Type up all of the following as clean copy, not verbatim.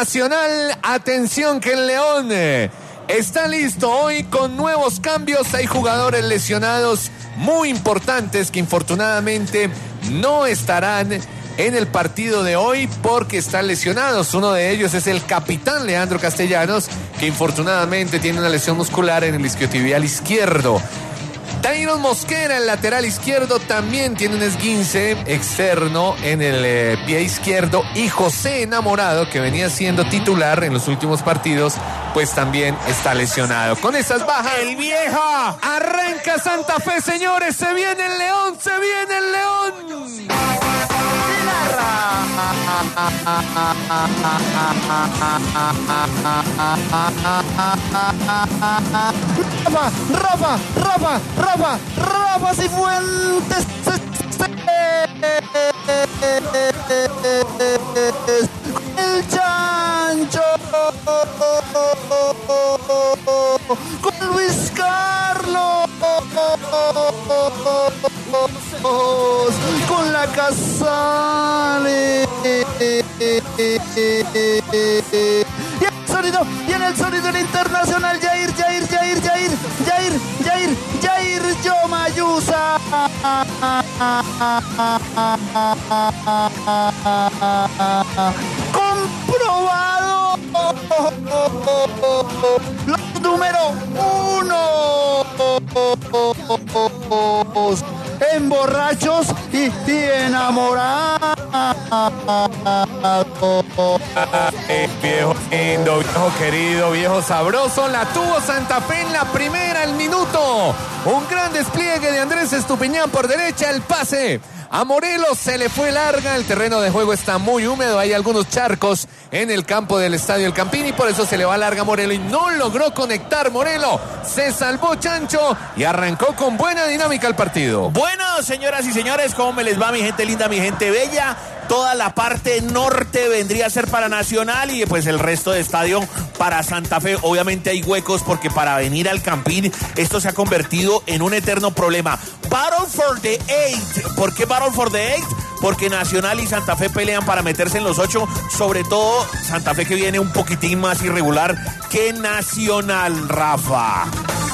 Nacional, atención que el León está listo hoy con nuevos cambios. Hay jugadores lesionados muy importantes que infortunadamente no estarán en el partido de hoy porque están lesionados. Uno de ellos es el capitán Leandro Castellanos, que infortunadamente tiene una lesión muscular en el isquiotibial izquierdo. Dairon Mosquera, el lateral izquierdo, también tiene un esguince externo en el pie izquierdo. Y José Enamorado, que venía siendo titular en los últimos partidos, pues también está lesionado. Con esas bajas, ¡el viejo! Arranca Santa Fe, señores. Se viene el León, se viene el León. Rafa Cifuentes. El Chancho con Luis Carlos, con la Casale, y en el sonido el internacional Jair Yomayusa. Comprobado. Los número 1 en borrachos y enamorados. Viejo lindo, viejo querido, viejo sabroso. La tuvo Santa Fe en la primera, el minuto. Un gran despliegue de Andrés Estupiñán por derecha, el pase a Morelos, se le fue larga. El terreno de juego está muy húmedo, hay algunos charcos en el campo del Estadio El Campín y por eso se le va larga a Morelos y no logró conectar Morelos. Se salvó Chancho y arrancó con buena dinámica el partido. Bueno, señoras y señores, ¿cómo me les va, mi gente linda, mi gente bella? Toda la parte norte vendría a ser para Nacional y pues el resto de estadio para Santa Fe. Obviamente hay huecos porque para venir al Campín esto se ha convertido en un eterno problema. Battle for the 8. ¿Por qué Battle for the 8? Porque Nacional y Santa Fe pelean para meterse en los 8, sobre todo Santa Fe que viene un poquitín más irregular que Nacional, Rafa.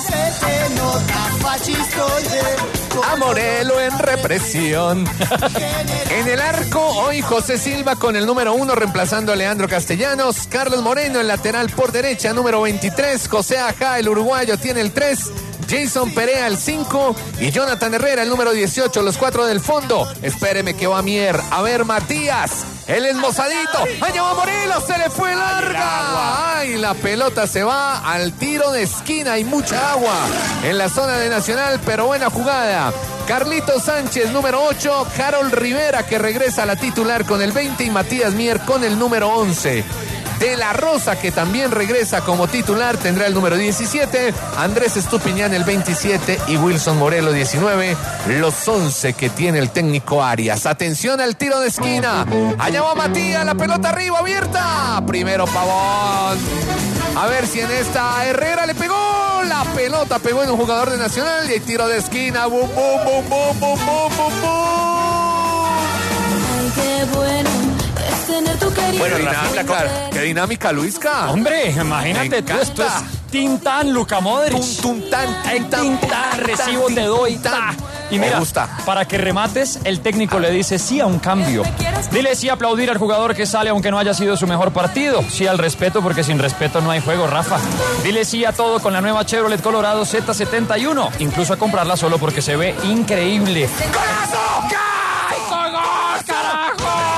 A Morelos en represión. En el arco, hoy José Silva con el número 1 reemplazando a Leandro Castellanos. Carlos Moreno, el lateral por derecha, número 23. José Ajá, el uruguayo, tiene el 3. Jason Perea, el 5. Y Jonathan Herrera, el número 18. Los 4 del fondo. Espéreme que va Mier. A ver, Matías. El esmozadito. Allá va Morelos. Se le fue larga. Ay, la pelota se va al tiro de esquina. Hay mucha agua en la zona de Nacional, pero buena jugada. Carlitos Sánchez, número 8. Harold Rivera, que regresa a la titular con el 20. Y Matías Mier con el número 11. De la Rosa, que también regresa como titular, tendrá el número 17, Andrés Estupiñán el 27 y Wilson Morelos 19, los 11 que tiene el técnico Arias. Atención al tiro de esquina, allá va Matías, la pelota arriba abierta, primero Pavón, a ver si en esta Herrera le pegó, la pelota pegó en un jugador de Nacional y el tiro de esquina, bum, bum, bum, bum, bum, bum, bum, bum. Ay, qué bueno. Bueno, qué dinámica, Luisca. Hombre, imagínate tú, esto es Tintán, Luka Modric. Tintán, recibo, te doy. Y mira, para que remates, el técnico le dice sí a un cambio. Dile sí a aplaudir al jugador que sale aunque no haya sido su mejor partido. Sí al respeto porque sin respeto no hay juego, Rafa. Dile sí a todo con la nueva Chevrolet Colorado Z71. Incluso a comprarla solo porque se ve increíble. ¡Golazo! ¡Cae! ¡Gol, carajo!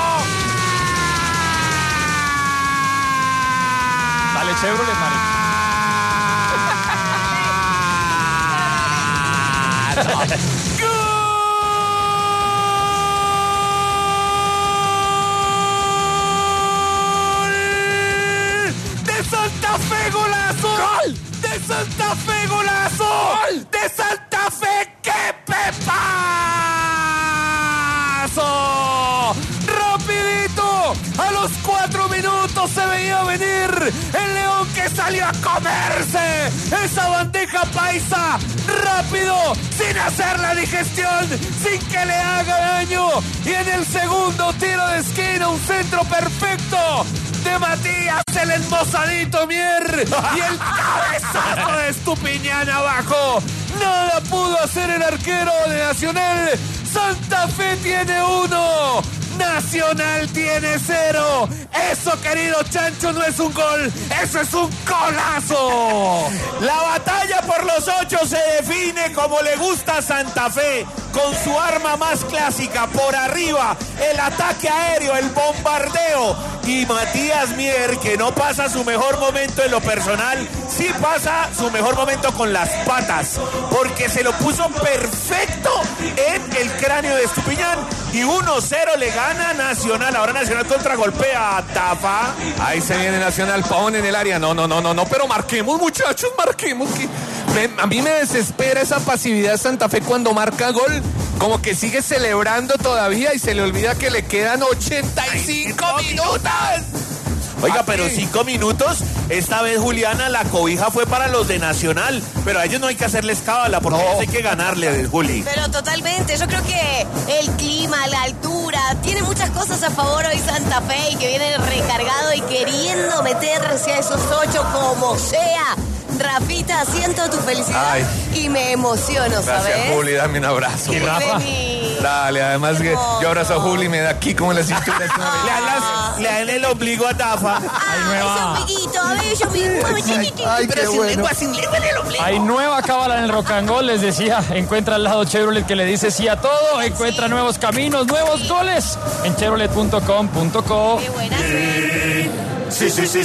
Dale, Chevrolet, marica. ¡De Santa Fe, golazo! ¡Gol! ¡De Santa Fe, golazo! ¡Gol! ¡De Santa Fe, qué pepazo! ¡Rapidito! A los 4 minutos se veía venir el León que salió a comerse esa bandeja paisa rápido, sin hacer la digestión, sin que le haga daño. Y en el segundo tiro de esquina, un centro perfecto de Matías, el enmozadito Mier, y el cabezazo de Estupiñán abajo. Nada pudo hacer el arquero de Nacional. Santa Fe tiene 1. Nacional tiene 0. Eso, querido Chancho, no es un gol, eso es un golazo. La batalla por los 8 se define como le gusta a Santa Fe, con su arma más clásica, por arriba, el ataque aéreo, el bombardeo. Y Matías Mier, que no pasa su mejor momento en lo personal, sí pasa su mejor momento con las patas, porque se lo puso perfecto en el cráneo de Estupiñán y 1-0 le gana Nacional. Ahora Nacional contragolpea a Tafa. Ahí se viene Nacional, Pavón en el área. No, pero marquemos, muchachos, marquemos. A mí me desespera esa pasividad de Santa Fe cuando marca gol. Como que sigue celebrando todavía y se le olvida que le quedan 85 minutos. Oiga, pero 5 minutos. Esta vez, Juliana, la cobija fue para los de Nacional, pero a ellos no hay que hacerles cábala porque hay que ganarle, Juli. Pero totalmente, yo creo que el clima, la altura, tiene muchas cosas a favor hoy Santa Fe, y que viene recargado y queriendo meterse a esos 8 como sea. Rafita, siento tu felicidad y me emociono, ¿sabes? Gracias, Juli, dame un abrazo. Y Rafa, dale, además que yo abrazo a Juli y me da aquí como en la cintura. Le dan el ombligo a Tafa. Ese ombliguito, a ver, Ay, qué bueno. hay nueva cábala en el Rock and Roll, les decía. Encuentra al lado Chevrolet que le dice sí a todo. Encuentra nuevos caminos, nuevos goles en chevrolet.com.co. qué buena. Sí,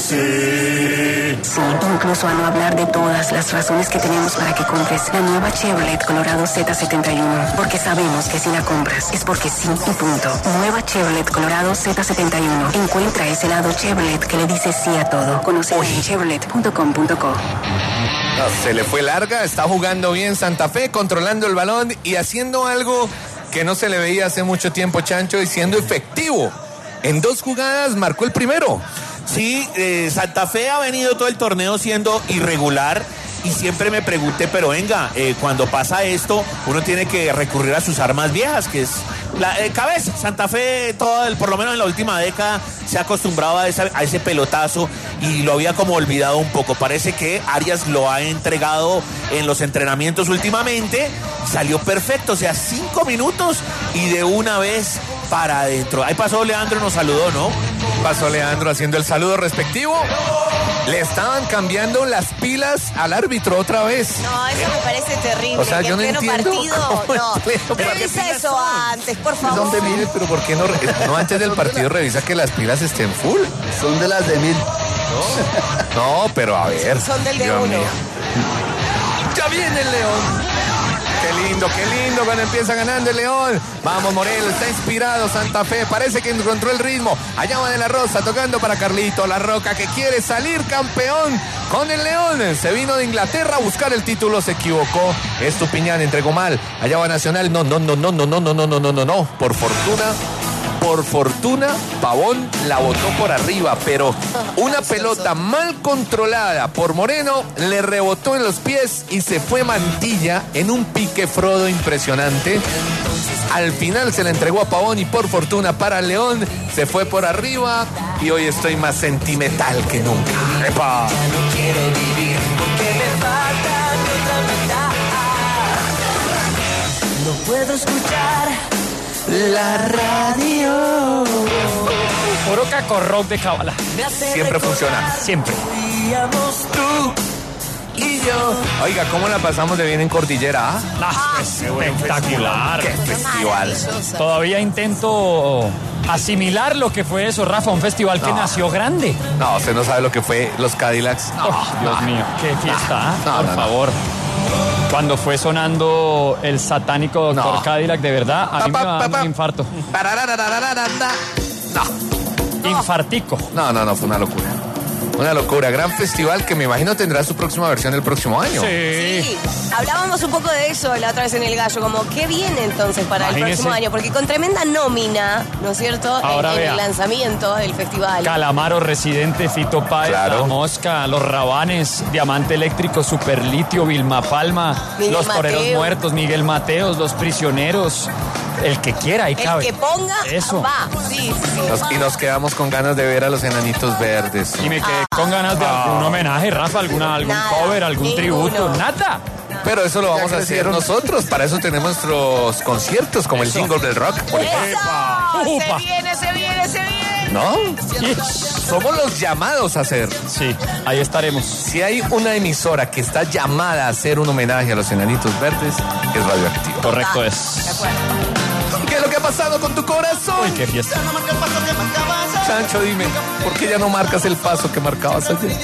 incluso a no hablar de todas las razones que tenemos para que compres la nueva Chevrolet Colorado Z71. Porque sabemos que si la compras es porque sí y punto. Nueva Chevrolet Colorado Z71. Encuentra ese lado Chevrolet que le dice sí a todo. Conoce en chevrolet.com.co. Se le fue larga, está jugando bien Santa Fe, controlando el balón y haciendo algo que no se le veía hace mucho tiempo, Chancho, y siendo efectivo. En 2 jugadas marcó el primero. Sí, Santa Fe ha venido todo el torneo siendo irregular y siempre me pregunté, pero venga, cuando pasa esto, uno tiene que recurrir a sus armas viejas, que es la cabeza. Santa Fe, por lo menos en la última década, se ha acostumbrado a ese pelotazo y lo había como olvidado un poco. Parece que Arias lo ha entregado en los entrenamientos últimamente, salió perfecto, o sea, 5 minutos y de una vez para adentro. Ahí pasó Leandro y nos saludó, ¿no? Pasó Leandro haciendo el saludo respectivo. Le estaban cambiando las pilas al árbitro otra vez. No, eso me parece terrible. O sea, yo no entiendo. Revisa eso antes, por favor. ¿Dónde mire? Pero ¿por qué no antes del partido revisa que las pilas estén full? Son de las de 1000. No, pero a ver. Son del de Dios 1. mío. Ya viene el León. Qué lindo cuando empieza ganando el León. Vamos, Morelo, está inspirado Santa Fe. Parece que encontró el ritmo. Allá va De la Rosa tocando para Carlito La Roca, que quiere salir campeón con el León. Se vino de Inglaterra a buscar el título, se equivocó. Estupiñán entregó mal. Allá va Nacional. No. Por fortuna, Pavón la botó por arriba, pero una pelota mal controlada por Moreno le rebotó en los pies y se fue Mantilla en un pique Frodo impresionante. Al final se la entregó a Pavón y por fortuna para León se fue por arriba y hoy estoy más sentimental que nunca. ¡Epa! No puedo escuchar la radio. Puro cacorrock de cábala. Siempre funciona. Siempre. Tú y yo. Oiga, ¿cómo la pasamos de bien en Cordillera? Espectacular. ¡Qué festival! Todavía intento asimilar lo que fue eso, Rafa, un festival que nació grande. No, usted no sabe lo que fue los Cadillacs. Dios mío, qué fiesta, por favor. Cuando fue sonando el satánico Dr. Cadillac, de verdad, a mí me va dando un infarto. Infartico. No, fue una locura. Una locura, gran festival que me imagino tendrá su próxima versión el próximo año. Sí, hablábamos un poco de eso la otra vez en El Gallo, como qué viene entonces para el próximo año, porque con tremenda nómina, ¿no es cierto? Ahora en vea. el lanzamiento del festival. Calamaro, Residente, Fito Páez, Claro. La Mosca, Los Rabanes, Diamante Eléctrico, Superlitio, Vilma Palma, Miguel Los Toreros Mateo. Muertos, Miguel Mateos, Los Prisioneros, El que quiera, ahí cabe. El que ponga, eso. Va. Sí. Y nos quedamos con ganas de ver a los Enanitos Verdes. Y me quedé con ganas de algún homenaje, Rafa, algún Nada, cover, algún ninguno. tributo, nada. Pero eso lo vamos a hacer nosotros. Para eso tenemos nuestros conciertos, como el Jingle del Rock. Por ejemplo. ¡Eso! Upa. Se viene. ¿No? Somos los llamados a hacer. Sí, ahí estaremos. Si hay una emisora que está llamada a hacer un homenaje a los Enanitos Verdes, es Radioactivo. Correcto De es. acuerdo. ¿Qué es lo que ha pasado con tu corazón? Uy, qué fiesta. Chancho, dime, ¿por qué ya no marcas el paso que marcabas ayer?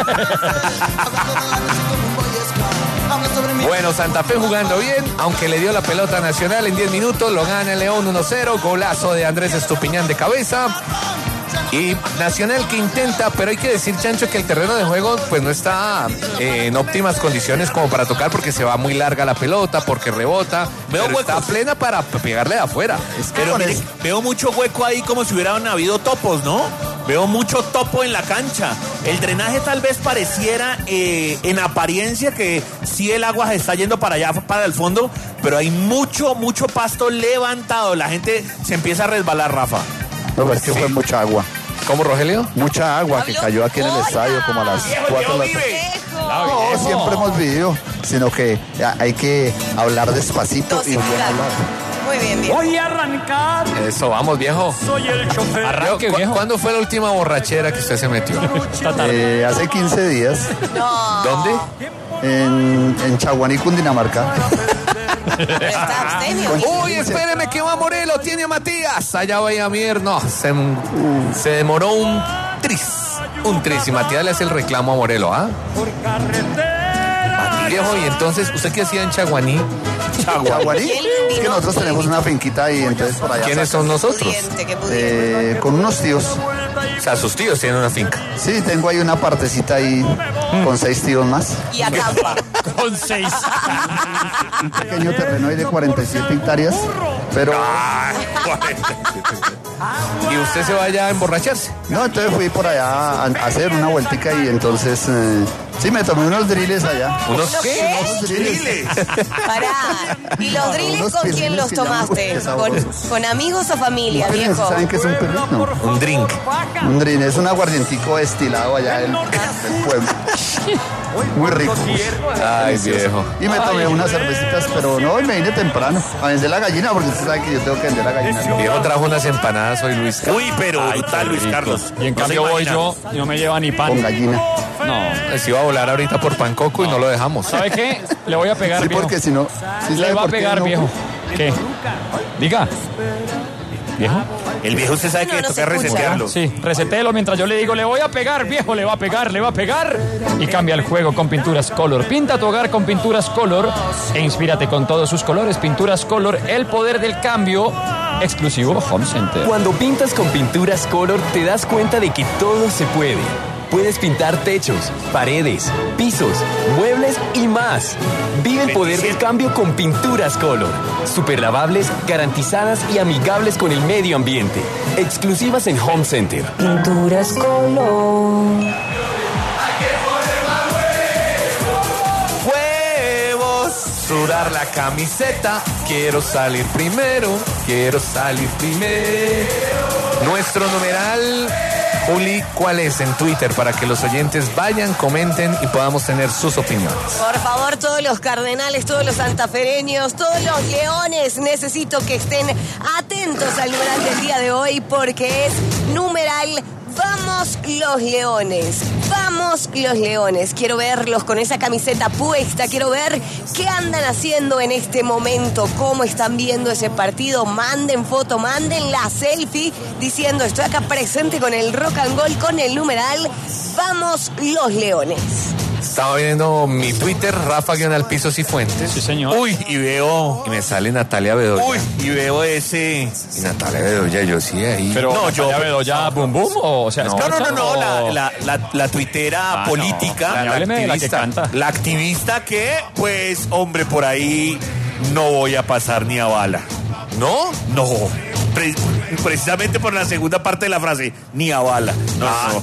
Bueno, Santa Fe jugando bien, aunque le dio la pelota a Nacional en 10 minutos, lo gana el León 1-0, golazo de Andrés Estupiñán de cabeza. Y Nacional que intenta, pero hay que decir, Chancho, que el terreno de juego pues no está en óptimas condiciones como para tocar, porque se va muy larga la pelota, porque rebota, pero está plena para pegarle de afuera. Pero mire, veo mucho hueco ahí como si hubieran habido topos, ¿no? Veo mucho topo en la cancha. El drenaje tal vez pareciera en apariencia que sí el agua se está yendo para allá, para el fondo, pero hay mucho pasto levantado. La gente se empieza a resbalar, Rafa. No, es que fue mucha agua. ¿Cómo, Rogelio? Mucha agua que cayó aquí en el estadio como a las 4 de la tarde. No, siempre hemos vivido, sino que hay que hablar despacito y bien hablar. Muy bien. Voy a arrancar. Eso, vamos, viejo. Soy el chofer. Arranque, viejo. ¿Cuándo fue la última borrachera que usted se metió? Esta tarde. Hace 15 días No. ¿Dónde? en Chaguaní, Cundinamarca. Pero está abstemio. Uy, espéreme que va Morelos, tiene a Matías. Allá vaya a Mier, no, se demoró un tris. Y Matías le hace el reclamo a Morelos, ¿ah? Viejo, y entonces, ¿usted qué hacía en Chaguaní? ¿Chaguaní? Es que nosotros tenemos una finquita ahí, entonces por allá. ¿Quiénes son nosotros? Pudiente, qué pudiente. Con unos tíos. O sea, sus tíos tienen una finca. Sí, tengo ahí una partecita ahí con 6 tíos más. Y acampa. Con 6. Un pequeño terreno ahí de 47 hectáreas. Pero ¿Y usted se vaya a emborracharse? no, entonces fui por allá a hacer una vueltica y entonces sí, me tomé unos driles allá. ¿Unos ¿Unos qué? qué? Unos driles. Pará. ¿Y los driles Unos con quién pirriles los que llaman, tomaste? qué sabrosos. ¿Con amigos o familia, Ustedes viejo? ¿saben qué es un perrito? No. Un drink. Un drink es un aguardientico destilado allá del pueblo. Muy rico. Ay, viejo. Y me tomé unas cervecitas, pero no, me vine temprano a vender la gallina, porque usted sabe que yo tengo que vender la gallina. Viejo trajo unas empanadas hoy, Luis. Uy, pero brutal, Luis Carlos. Y en No se cambio voy imagina. yo y no me lleva ni Con pan. gallina. No. Se iba a volar ahorita por Pancoco y no lo dejamos. ¿Sabe qué? Le voy a pegar, Sí, viejo. porque si no... ¿sí Le sabe va a por qué pegar, no? viejo. ¿Qué? Diga. ¿Viejo? El viejo usted sabe que No, no toca se escucha. resetearlo. Sí, resetelo mientras yo le digo, le voy a pegar, viejo, le va a pegar. Y cambia el juego con Pinturas Color. Pinta tu hogar con Pinturas Color e inspírate con todos sus colores. Pinturas Color, el poder del cambio. Exclusivo Home Center. Cuando pintas con Pinturas Color te das cuenta de que todo se puede. Puedes pintar techos, paredes, pisos, muebles y más. Vive el poder del cambio con Pinturas Color. Super lavables, garantizadas y amigables con el medio ambiente. Exclusivas en Home Center. Pinturas Color. Huevos, sudar la camiseta. Quiero salir primero. Nuestro numeral, Juli, ¿cuál es en Twitter? Para que los oyentes vayan, comenten y podamos tener sus opiniones. Por favor, todos los cardenales, todos los santafereños, todos los leones, necesito que estén atentos al numeral del día de hoy, porque es numeral Vamos los Leones. Vamos los Leones. Quiero verlos con esa camiseta puesta. Quiero ver qué andan haciendo en este momento, cómo están viendo ese partido. Manden foto, manden la selfie diciendo estoy acá presente con el Rock and Roll, con el numeral Vamos los Leones. Estaba viendo mi Twitter, Rafa-Piso Cifuentes. Sí, señor. Uy, y veo... Y me sale Natalia Bedoya. Uy, y veo ese... Y Natalia Bedoya, yo sí ahí. Pero No, yo veo ya boom boom o sea, No, la tuitera política. no, hábleme de la que canta. La activista que, pues, hombre, por ahí no voy a pasar ni a bala. ¿No? No. Precisamente por la segunda parte de la frase, ni a bala. No.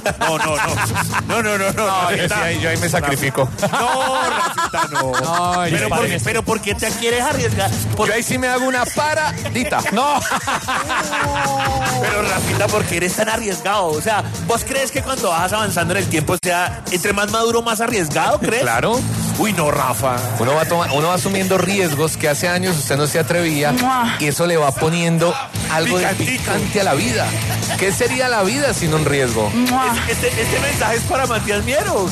Yo ahí me sacrifico. No, Rafita, no. Pero ¿por qué te quieres arriesgar? Yo ahí sí me hago una paradita. No. Pero Rafita, ¿por qué eres tan arriesgado? O sea, ¿vos crees que cuando vas avanzando en el tiempo sea entre más maduro, más arriesgado, crees? Claro. Uy, no, Rafa. Uno va asumiendo riesgos que hace años usted no se atrevía y eso le va poniendo algo de picante a la vida. ¿Qué sería la vida sin un riesgo? Este mensaje es para Matías Miero.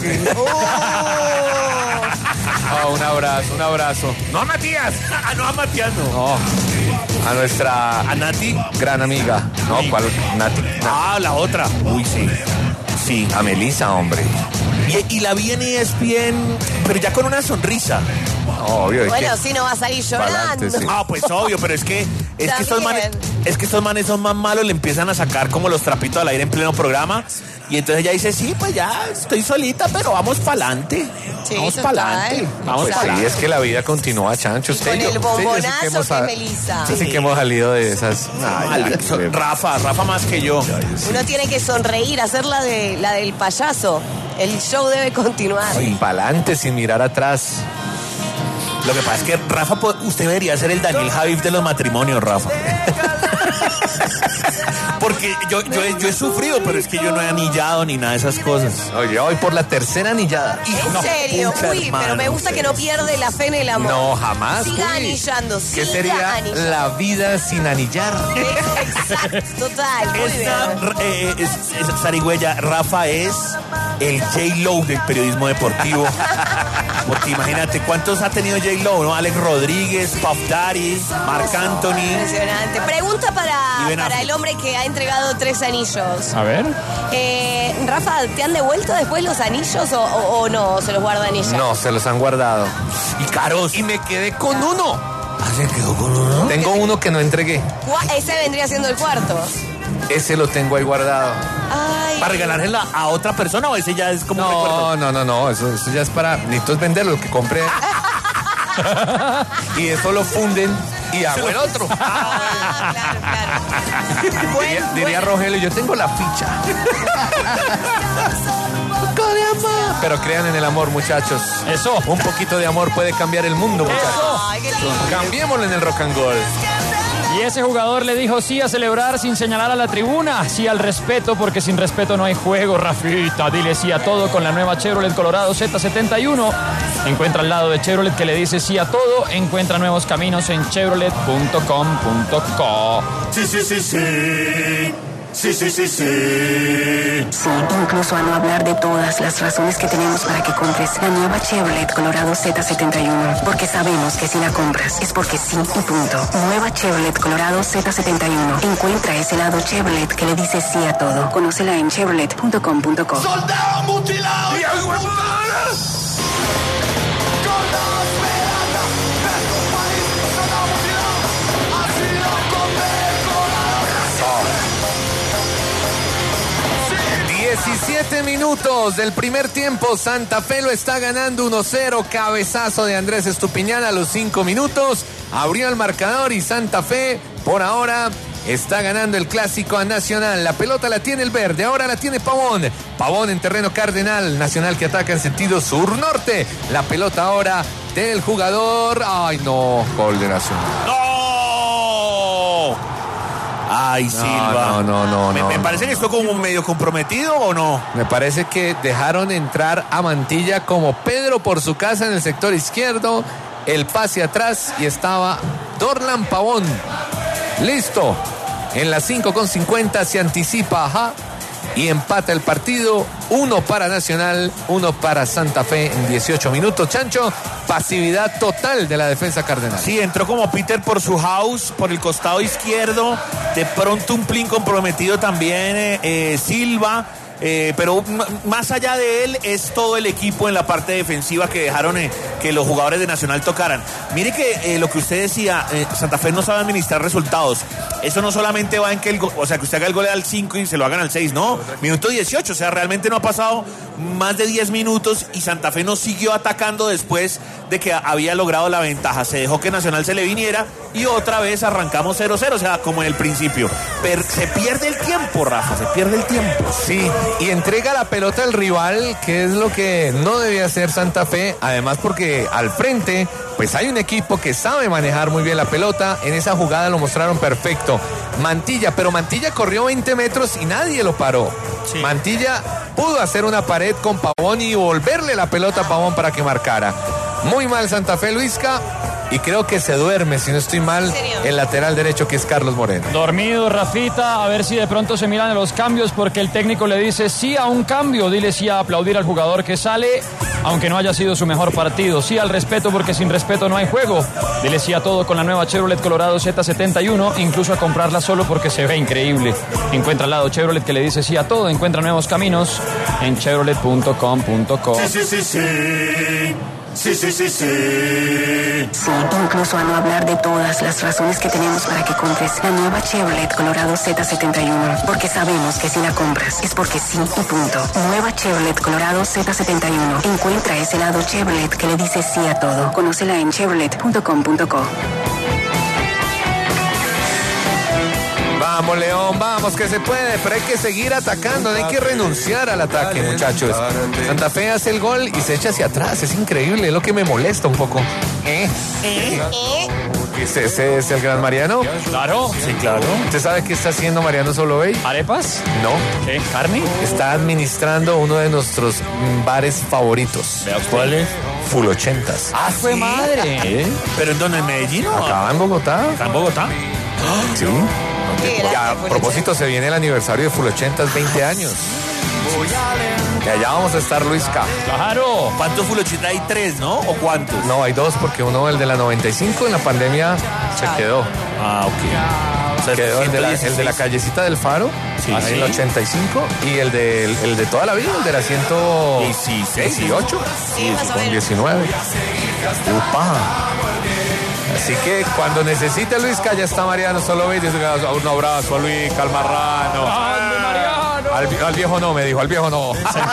Un abrazo. No a Matías. No a Matías, no. No. A nuestra... ¿A Nati? Gran amiga. No, ¿cuál? Nati. La otra. Uy, sí. Sí. A Melissa, hombre. Y la vi en ESPN, pero ya con una sonrisa. Obvio. Bueno, si no va a salir llorando. Sí. Pues obvio, pero es que estos manes son más malos, le empiezan a sacar como los trapitos al aire en pleno programa. Y entonces ella dice, sí, pues ya estoy solita, pero vamos para adelante. Sí, vamos para adelante. Vamos para adelante. Sí, es que la vida continúa, Chancho. Con el bombonazo que es Melissa. Sí que hemos salido de esas. Rafa más que yo. Uno tiene que sonreír, hacer la del payaso. El show debe continuar. Sin pa'lante, sin mirar atrás. Lo que pasa es que Rafa, usted debería ser el Daniel Javif de los matrimonios, Rafa. Porque yo he sufrido, pero es que yo no he anillado ni nada de esas cosas. Oye, voy por la tercera anillada. ¿En serio? Uy, pero me gusta que no pierde la fe en el amor. No, jamás. Siga anillando, ¿Qué sería la vida sin anillar? Exacto, total. Sarigüeya, Rafa es el J-Lo del periodismo deportivo. Porque imagínate, ¿cuántos ha tenido J-Lo? ¿No? Alex Rodríguez, Puff Daddy, Marc Anthony. Impresionante. Pregunta para el hombre que ha entregado 3 anillos. A ver. Rafa, ¿te han devuelto después los anillos o no? ¿Se los guardan ella? No, se los han guardado. Y caros. Y me quedé con uno. ¿Se quedó con uno? Tengo uno que no entregué. Ese vendría siendo el cuarto. Ese lo tengo ahí guardado. Ay. ¿Para regalársela a otra persona o ese ya es como un recuerdo? No. Eso ya es para... Necesito venderlo, lo que compré. Y eso lo funden y hago el otro. Claro. Diría Rogelio, yo tengo la ficha. Pero crean en el amor, muchachos. Eso. Un poquito de amor puede cambiar el mundo, muchachos. Ay, qué lindo. Cambiémoslo en el rock and roll. Y ese jugador le dijo sí a celebrar sin señalar a la tribuna, sí al respeto, porque sin respeto no hay juego. Rafita, dile sí a todo con la nueva Chevrolet Colorado Z71. Encuentra al lado de Chevrolet que le dice sí a todo. Encuentra nuevos caminos en chevrolet.com.co. Sí, incluso a no hablar de todas las razones que tenemos para que compres la nueva Chevrolet Colorado Z71. Porque sabemos que si la compras es porque sí y punto. Nueva Chevrolet Colorado Z71. Encuentra ese lado Chevrolet que le dice sí a todo. Conócela en chevrolet.com.co. ¡Soldado mutilado! ¡Y agua! ¡Con las medallas de tu país! ¡Soldado mutilado! ¡Ha sido condecorado! 17 minutos del primer tiempo. Santa Fe lo está ganando 1-0. Cabezazo de Andrés Estupiñán a los 5 minutos. Abrió el marcador y Santa Fe, por ahora, está ganando el clásico a Nacional. La pelota la tiene el verde, ahora la tiene Pavón. Pavón en terreno cardenal. Nacional que ataca en sentido sur-norte. La pelota ahora del jugador. ¡Ay, no! Gol de Nacional. ¡No! Ay, Silva. No. Me parece que esto como medio comprometido, ¿o no? Me parece que dejaron entrar a Mantilla como Pedro por su casa en el sector izquierdo. El pase atrás y estaba Dorlan Pavón. Listo. En las 5:50 se anticipa y empata el partido. 1 para Nacional, 1 para Santa Fe en 18 minutos. Chancho, pasividad total de la defensa cardenal. Sí, entró como Peter por su house, por el costado izquierdo. De pronto un plin comprometido también Silva. Pero más allá de él es todo el equipo en la parte defensiva que dejaron que los jugadores de Nacional tocaran. Mire que lo que usted decía, Santa Fe no sabe administrar resultados. Eso no solamente va en que que usted haga el gol al 5 y se lo hagan al 6, no. Minuto 18, o sea, realmente no ha pasado más de 10 minutos y Santa Fe no siguió atacando después de que había logrado la ventaja. Se dejó que Nacional se le viniera y otra vez arrancamos 0-0, o sea, como en el principio. Pero se pierde el tiempo, Rafa, se pierde el tiempo. Sí, y entrega la pelota al rival, que es lo que no debía hacer Santa Fe, además porque al frente, pues hay un equipo que sabe manejar muy bien la pelota. En esa jugada lo mostraron perfecto. Mantilla, pero Mantilla corrió 20 metros y nadie lo paró. Sí. Mantilla pudo hacer una pared con Pavón y volverle la pelota a Pavón para que marcara. Muy mal Santa Fe, Luisca, y creo que se duerme, si no estoy mal, el lateral derecho, que es Carlos Moreno. Dormido, Rafita, a ver si de pronto se miran los cambios, porque el técnico le dice sí a un cambio, dile sí a aplaudir al jugador que sale, aunque no haya sido su mejor partido, sí al respeto, porque sin respeto no hay juego, dile sí a todo con la nueva Chevrolet Colorado Z71, incluso a comprarla solo porque se ve increíble. Encuentra al lado Chevrolet que le dice sí a todo, encuentra nuevos caminos en chevrolet.com.co. Sí, incluso a no hablar de todas las razones que tenemos para que compres la nueva Chevrolet Colorado Z71. Porque sabemos que si la compras es porque sí y punto. Nueva Chevrolet Colorado Z71. Encuentra ese lado Chevrolet que le dice sí a todo. Conócela en chevrolet.com.co. Vamos, León, vamos, que se puede, pero hay que seguir atacando, no hay que renunciar al ataque, muchachos. Santa Fe hace el gol y se echa hacia atrás, es increíble, es lo que me molesta un poco. ¿Ese es el gran Mariano? Claro. Sí, claro. ¿Usted sabe qué está haciendo Mariano Solovey? ¿Arepas? No. ¿Qué? ¿Carne? Está administrando uno de nuestros bares favoritos. ¿Cuál es? Full 80s. ¡Ah, fue madre! ¿Pero en dónde? ¿En Medellín? Acá en Bogotá. ¿Acá en Bogotá? Sí. Y a propósito, se viene el aniversario de Full 80s, 20 años. Y allá vamos a estar, Luisca. ¡Claro! ¿Cuántos Full 80 hay? ¿3, no? ¿O cuántos? No, hay 2, porque uno, el de la 95, en la pandemia se quedó. Ah, ok. O sea, quedó el de la callecita del Faro, sí, en el 85, y el de toda la vida, el de la 118, sí, más o con menos. 19. ¡Upa! Así que cuando necesite Luisca, ya está Mariano Solovey. Un abrazo a Luis Calmarrano. ¡Ande, Mariano! Al viejo no, me dijo, al viejo no.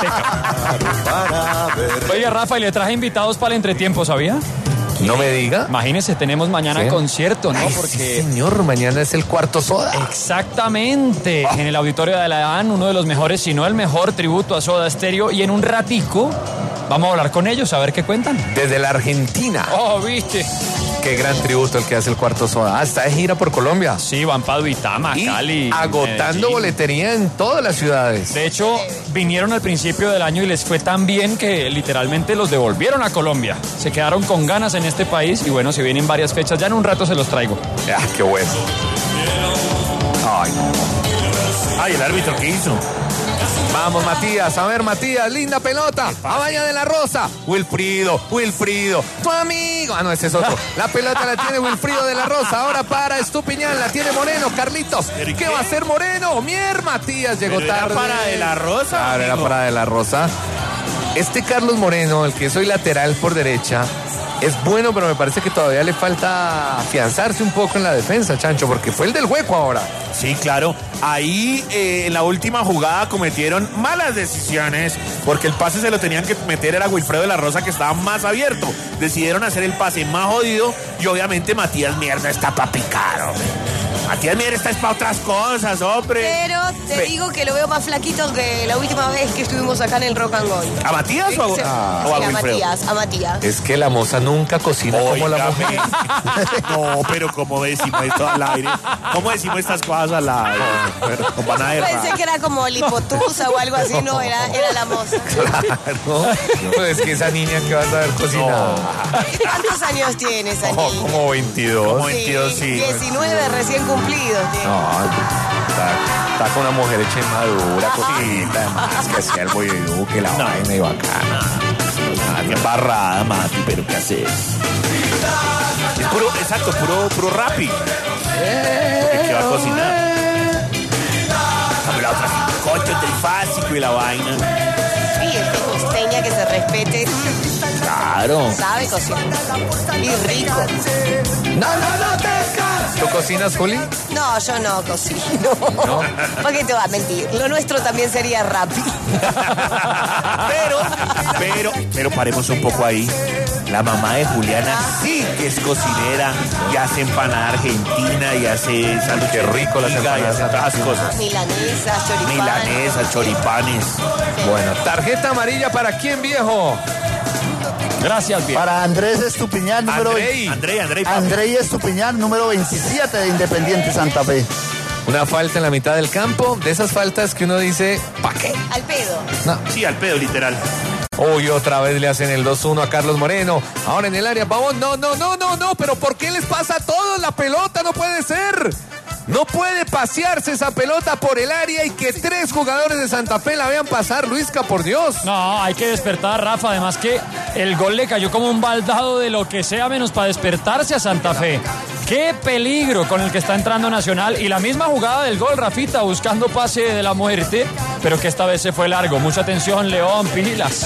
Oye, Rafa, y le traje invitados para el entretiempo, ¿sabía? No me diga. Imagínese, tenemos mañana concierto, ¿no? Ay, porque sí, señor, mañana es el Cuarto Soda. Exactamente. En el auditorio de la AN, uno de los mejores, si no el mejor tributo a Soda Stereo. Y en un ratico vamos a hablar con ellos, a ver qué cuentan. Desde la Argentina. Oh, ¿viste? Qué gran tributo el que hace el Cuarto Soda. Está de gira por Colombia. Sí, van para Duitama, Cali, agotando Medellín. Boletería en todas las ciudades. De hecho, vinieron al principio del año y les fue tan bien que literalmente los devolvieron a Colombia. Se quedaron con ganas en este país y bueno, se vienen varias fechas. Ya en un rato se los traigo. Ah, qué bueno. Ay, el árbitro, ¿qué hizo? Vamos, Matías. A ver, Matías, linda pelota. A Valle de la Rosa. Wilfrido, tu amigo. Ah, no, ese es otro. La pelota la tiene Wilfrido de la Rosa. Ahora para Estupiñán, la tiene Moreno. Carlitos, ¿qué va a hacer Moreno? Matías llegó ¿Pero tarde. era para de la Rosa? Claro, era para de la Rosa. Este Carlos Moreno, el que soy lateral por derecha, es bueno, pero me parece que todavía le falta afianzarse un poco en la defensa, Chancho, porque fue el del hueco ahora. Sí, claro. Ahí en la última jugada cometieron malas decisiones porque el pase se lo tenían que meter, era Wilfredo de la Rosa, que estaba más abierto. Decidieron hacer el pase más jodido y obviamente Matías Mier no está para picar, hombre. Matías Mier está para otras cosas, hombre. Pero te digo que lo veo más flaquito que la última vez que estuvimos acá en el Rock and Roll. ¿A Matías o a Wilfredo? A Matías. Es que la moza nunca cocina como la mujer. No, pero como decimos esto al aire, ¿cómo decimos estas cosas al aire? Pero van a errar. Pensé que era como lipotusa o algo así, no, era la moza. Claro. Pues es que esa niña que va a saber cocinar. ¿Cuántos años tiene esa niña? Como 22. Como 22, sí. 19 recién cumplidos. Tiene. No, está con una mujer hecha y madura, cosita, además, que hacía el bollo, que la vaina y bacana. Qué embarrada, Mati, pero ¿qué haces? Es puro, exacto, puro rapi. ¿Qué va a cocinar? La otra, cocho trifásico y la vaina. Sí, este costeña que se respete. Claro. Sabe cocinar. Y rico. ¿Tú cocinas, Juli? No, yo no cocino. ¿No? ¿Por qué te va a mentir? Lo nuestro también sería rápido. Pero paremos un poco ahí. La mamá de Juliana sí que es cocinera y hace empanada argentina y hace sándwich. Qué rico las empanadas. Y hace todas las cosas. Milanesas, choripanes. Bueno, tarjeta amarilla para quién, viejo. Gracias, viejo. Para Andrés Estupiñán, número Andrei. Estupiñán, número 27 de Independiente Santa Fe. Una falta en la mitad del campo, de esas faltas que uno dice, ¿pa' qué? Al pedo. No. Sí, al pedo, literal. Hoy otra vez le hacen el 2-1 a Carlos Moreno. Ahora en el área, Pavón. No, pero ¿por qué les pasa a todos la pelota? No puede ser. No puede pasearse esa pelota por el área y que 3 jugadores de Santa Fe la vean pasar, Luisca, por Dios. No, hay que despertar, Rafa. Además que el gol le cayó como un baldado de lo que sea menos para despertarse a Santa Fe. Qué peligro con el que está entrando Nacional. Y la misma jugada del gol, Rafita, buscando pase de la muerte, pero que esta vez se fue largo. Mucha atención, León, pilas.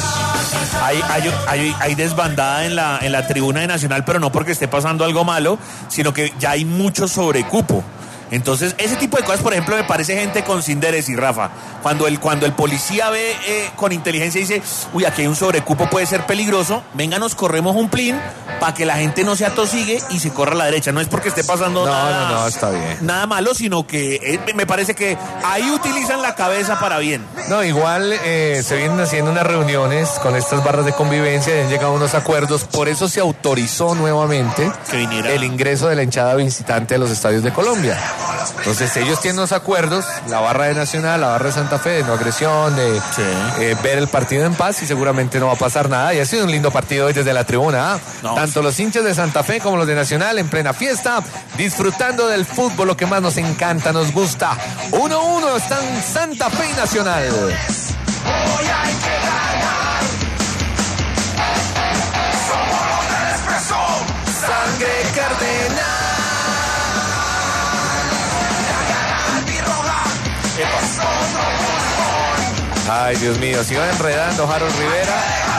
Hay desbandada en la tribuna de Nacional, pero no porque esté pasando algo malo, sino que ya hay mucho sobrecupo. Entonces, ese tipo de cosas, por ejemplo, me parece gente con Cinderes y Rafa. Cuando el policía ve con inteligencia y dice, uy, aquí hay un sobrecupo, puede ser peligroso, venga, nos corremos un plin para que la gente no se atosigue y se corra a la derecha. No es porque esté pasando No, está bien. nada malo, sino que me parece que ahí utilizan la cabeza para bien. No, igual se vienen haciendo unas reuniones con estas barras de convivencia y han llegado a unos acuerdos. Por eso se autorizó nuevamente Que viniera el ingreso de la hinchada visitante a los estadios de Colombia. Entonces ellos tienen los acuerdos, la barra de Nacional, la barra de Santa Fe, de no agresión, de ver el partido en paz y seguramente no va a pasar nada. Y ha sido un lindo partido hoy desde la tribuna. Tanto los hinchas de Santa Fe como los de Nacional en plena fiesta, disfrutando del fútbol, lo que más nos encanta, nos gusta. 1-1 están Santa Fe y Nacional. Hoy hay que ganar. Somos los del Expreso. Sangre cardenal. Ay, Dios mío, se va enredando Harold Rivera.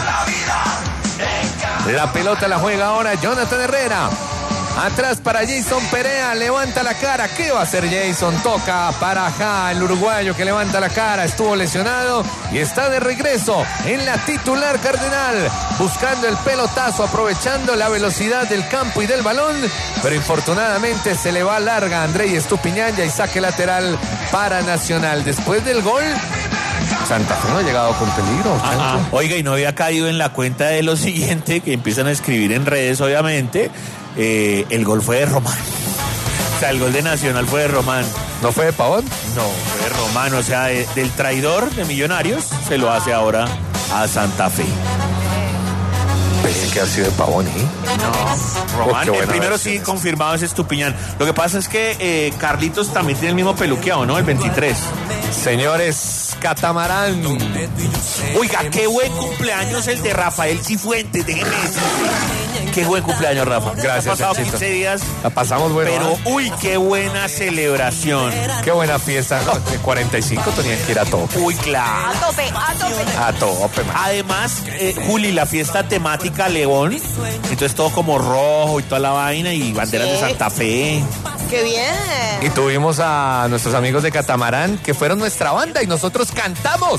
La pelota la juega ahora Jonathan Herrera. Atrás para Jason Perea, levanta la cara. ¿Qué va a hacer Jason? Toca para el uruguayo que levanta la cara. Estuvo lesionado y está de regreso en la titular Cardenal. Buscando el pelotazo, aprovechando la velocidad del campo y del balón. Pero infortunadamente se le va larga a Andrei Estupiñán y saque lateral para Nacional. Después del gol, Santa Fe no ha llegado con peligro. Oiga, y no había caído en la cuenta de lo siguiente, que empiezan a escribir en redes, obviamente. El gol fue de Román. O sea, el gol de Nacional fue de Román. ¿No fue de Pavón? No, fue de Román. O sea, del traidor de Millonarios se lo hace ahora a Santa Fe. Pensé que ha sido de Pavón, ¿eh? No, Román. El primero sí confirmado es Estupiñán. Lo que pasa es que Carlitos también tiene el mismo peluqueado, ¿no? El 23. Señores, Catamarán. Oiga, qué buen cumpleaños el de Rafael Cifuentes, déjeme decirle. Qué buen cumpleaños, Rafa. Gracias, ha pasado Chito. 15 días. La pasamos bueno. Pero, uy, qué buena celebración. Qué buena fiesta. No, de 45 tenía que ir a tope. Uy, claro. A tope. A tope, man. Además, Juli, la fiesta temática León. Entonces todo como rojo y toda la vaina y banderas de Santa Fe. ¡Qué bien! Y tuvimos a nuestros amigos de Catamarán, que fueron nuestra banda y nosotros cantamos.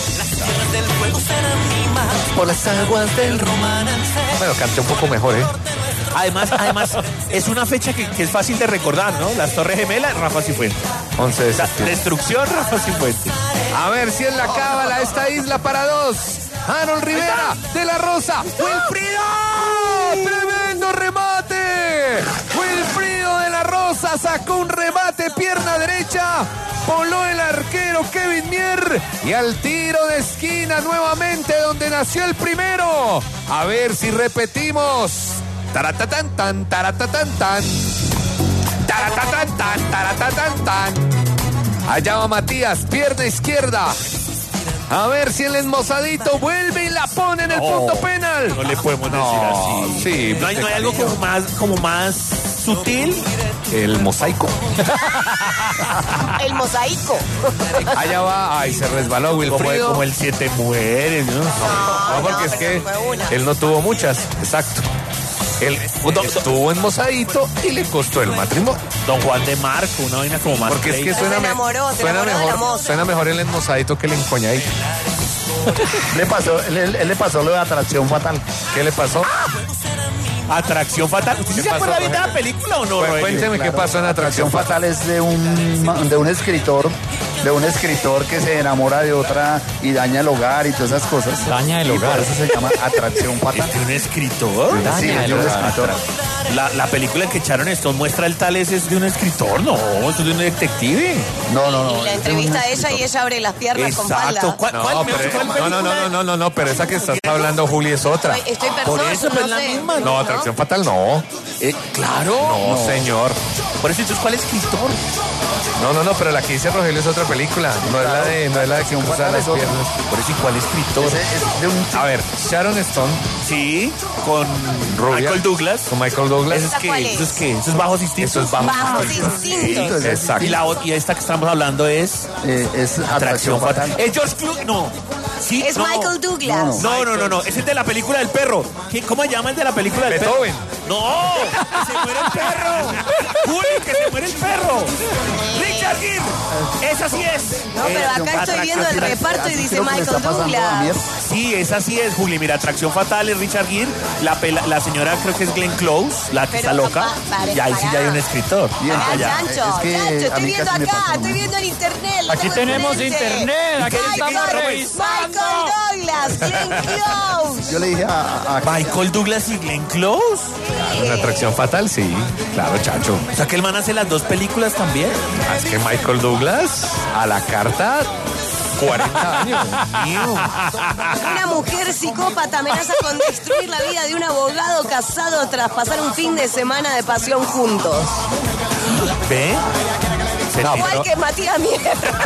Por las aguas del romance. Bueno, canté un poco mejor, ¿eh? Además, es una fecha que es fácil de recordar, ¿no? Las Torres Gemelas, Rafa Cifuentes. 11 de septiembre. Destrucción, Rafa Cifuentes. A ver si es la cábala esta isla para 2. Harold Rivera de la Rosa. ¡Wilfrido! ¡Tremendo remate! Wilfrido de la Rosa sacó un remate, pierna derecha. Voló el arquero Kevin Mier y al tiro de esquina nuevamente donde nació el primero. A ver si repetimos. Taratatán tan, taratatán tan. Taratatán tan, taratatán tan. Allá va Matías, pierna izquierda. A ver si el enmozadito vuelve y la pone en el punto penal. No le podemos decir así. Sí, no hay algo como más sutil. El mosaico. El mosaico. Allá va, ay, se resbaló Wilfrido. Como el 7 mujeres, ¿no? No, porque es que él no tuvo muchas, exacto. Él estuvo en Mosaito y le costó el matrimonio. Don Juan de Marco, una vaina como más. Porque es que Se enamoró de la moza. suena mejor el enmosadito que el encoñadito. Él le pasó lo de Atracción Fatal. ¿Qué le pasó? Atracción Fatal. ¿Usted se acuerda bien de la película o no, Rogelio? Cuénteme qué pasó en Atracción Fatal. Es de un escritor que se enamora de otra y daña el hogar y todas esas cosas. Daña el hogar. Por eso se llama Atracción Fatal. ¿Es un escritor? Sí, es un escritor. La película que echaron esto muestra el tal es de un escritor, no, es de un detective. No. Y la entrevista a ella y ella abre las piernas con falda. No, pero esa que estás hablando, Juli, es otra. Estoy Por persona, eso, no pero es la sé. misma. No, Atracción Fatal no. Claro. No, señor. Por eso, entonces, ¿cuál escritor? No, pero la que dice Rogelio es otra película. No es la de que cruza las piernas. Por eso, ¿y cuál escritor? Es de un A ver, Sharon Stone. Sí, con Rubia. Michael Douglas. Con Michael Douglas. ¿Eso es qué? ¿Cuál es? ¿Eso es qué? ¿Eso es Bajos Instintos? Eso es Bajos Bajos instintos. Exacto. Y esta que estamos hablando es Atracción Fatal. ¿Es George Clooney? No. Sí, Es no. Michael Douglas. No. Ese es de la película del perro. ¿Cómo se llama el de la película del Beethoven. perro? No, que se muere el perro. Juli, que se muere el perro. Richard Gere. Esa sí es. No, pero acá estoy viendo el reparto y dice Michael Douglas. Sí, esa sí es, Juli. Mira, Atracción Fatal es Richard Gere. La señora creo que es Glenn Close, la que está loca. Y ahí sí ya hay un escritor. Ah, ya. Chancho, Es que Chancho, a estoy mí viendo casi me acá, pasa lo estoy mismo. viendo en internet. lo Aquí tengo tenemos enfrente. internet, aquí estamos revisando. Michael Douglas, Glenn Close. Yo le dije a Michael Douglas y Glenn Close. Una Atracción Fatal, sí. Claro, chacho. O sea que el man hace las dos películas también. Es que Michael Douglas, a la carta, 40 años. Una mujer psicópata amenaza con destruir la vida de un abogado casado tras pasar un fin de semana de pasión juntos. ¿Ve? No, Igual que Matías Mier.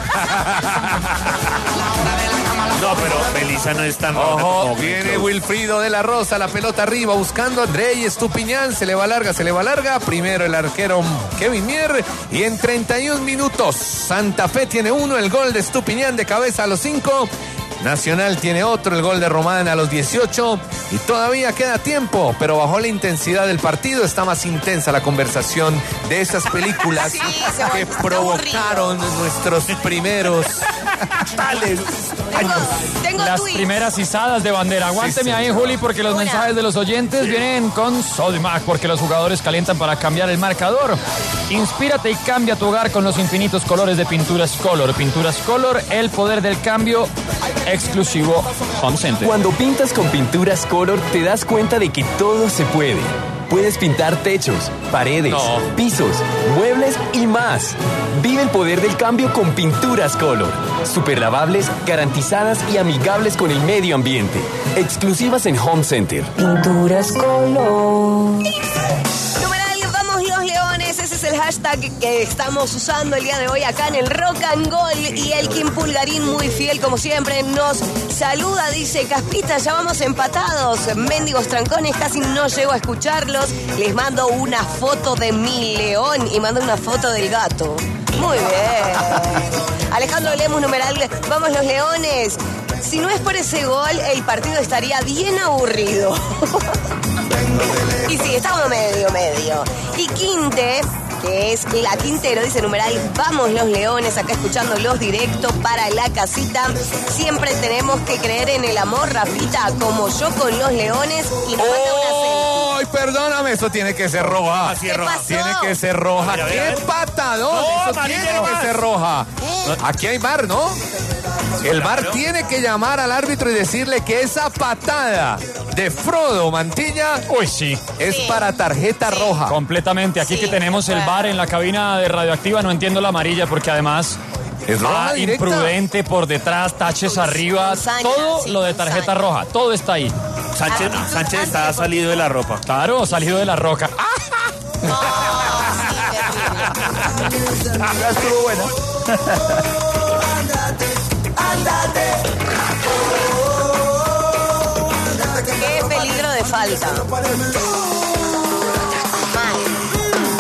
No, pero Melissa no es tan rara Ojo, como viene Glenn Close. Wilfrido de la Rosa, la pelota arriba, buscando a Andrei Estupiñán, se le va larga. Primero el arquero Kevin Mier, y en 31 minutos Santa Fe tiene uno, el gol de Estupiñán de cabeza a los 5. Nacional tiene otro, el gol de Román a los 18, y todavía queda tiempo, pero bajó la intensidad del partido, está más intensa la conversación de esas películas Sí, que provocaron nuestros primeros tales años. Tengo Las tweets. primeras izadas de bandera. Aguánteme ahí, Juli, porque los Una. mensajes de los oyentes vienen con Sodimac, porque los jugadores calientan para cambiar el marcador. Inspírate y cambia tu hogar con los infinitos colores de Pinturas Color. Pinturas Color, el poder del cambio, exclusivo Home Center. Cuando pintas con Pinturas Color te das cuenta de que todo se puede. Puedes pintar techos, paredes, pisos, muebles y más. Vive el poder del cambio con Pinturas Color. Super lavables, garantizadas y amigables con el medio ambiente. Exclusivas en Home Center. Pinturas Color. Numeral, vamos los leones. Ese es el hashtag que estamos usando el día de hoy acá en el Rock and Gold. Y el Kim Pulgarín, muy fiel como siempre, nos saluda. Dice: Caspita, ya vamos empatados. Mendigos trancones, casi no llego a escucharlos. Les mando una foto de mi león y mando una foto del gato. Muy bien. Alejandro Lemus, numeral, vamos los leones. Si no es por ese gol, el partido estaría bien aburrido. Y sí, estamos medio. Y Quinte, que es la Quintero, dice numeral, vamos los leones, acá escuchándolos directo para la casita. Siempre tenemos que creer en el amor, Rafita, como yo con los leones. Y nos manda una selfie. ¡Ay, perdóname! Eso tiene que ser roja. Así es ¿Qué roja. pasó? Tiene que ser roja. Mira, mira, ¡Qué mira. patadón! No, Eso María, tiene que más. ser roja. Aquí hay VAR, ¿no? El VAR Claro. tiene que llamar al árbitro y decirle que esa patada de Frodo Mantilla Uy, sí. es Sí. para tarjeta roja. Completamente. Aquí Sí, que tenemos el bar en la cabina de Radioactiva, no entiendo la amarilla porque además Es roja directa. imprudente por detrás, taches arriba, Saña, todo sí, lo de tarjeta saña. roja, todo está ahí. Sánchez está salido de la ropa. Claro, salido de la roca. Ya estuvo bueno. Qué peligro de falta. Mal.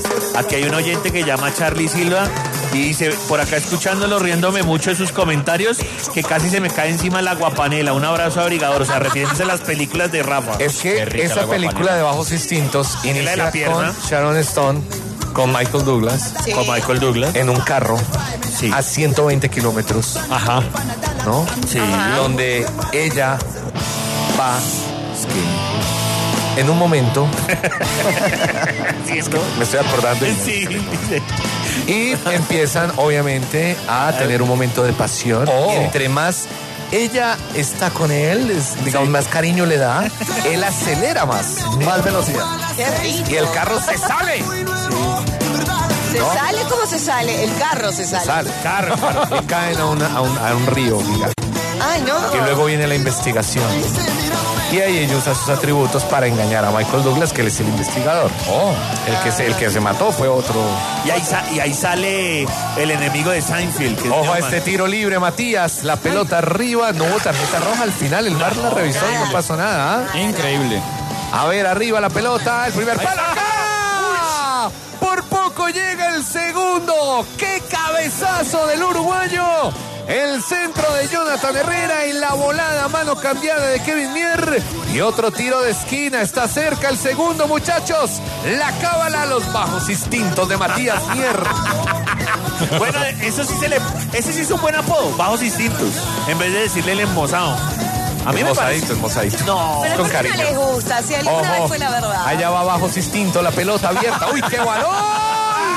Aquí hay un oyente que llama Charlie Silva y dice, por acá escuchándolo, riéndome mucho de sus comentarios, que casi se me cae encima la guapanela. Un abrazo abrigador, o sea, refiriéndose a las películas de Rafa. Es que esa película de Bajos Instintos inicia con Sharon Stone, con Michael Douglas. Sí. Con Michael Douglas. En un carro. Sí. A 120 kilómetros. Ajá. ¿No? Sí. Donde ella va en un momento. Sí, es que me estoy acordando. Sí. Y empiezan, obviamente, a tener un momento de pasión. Y entre más ella está con él, digamos, más cariño le da, él acelera más velocidad. Qué rico. Y el carro se sale. ¿Se sale? ¿Cómo se sale? El carro se sale. Carro. Y caen a un río, diga. Ay, no. Y luego viene la investigación. Y ahí ella usa sus atributos para engañar a Michael Douglas, que él es el investigador. El que se mató fue otro. Y ahí sale el enemigo de Seinfeld. Que ojo a este tiro libre, Matías. La pelota arriba. No hubo tarjeta roja al final. El VAR la revisó y no pasó nada. Increíble. A ver, arriba la pelota. El primer palo. ¡Acá! Por poco llega el segundo. ¡Qué cabezazo del uruguayo! El centro de Jonathan Herrera y la volada a mano cambiada de Kevin Mier. Y otro tiro de esquina. Está cerca el segundo, muchachos. La cábala a los bajos instintos de Matías Mier. Bueno, ese sí es un buen apodo, bajos instintos. En vez de decirle el embozado. A mí me parece. Mozadito. No, pero con ¿por qué cariño. no les gusta? Si alguna vez fue la verdad. Allá va bajos instintos, la pelota abierta. ¡Uy, qué balón!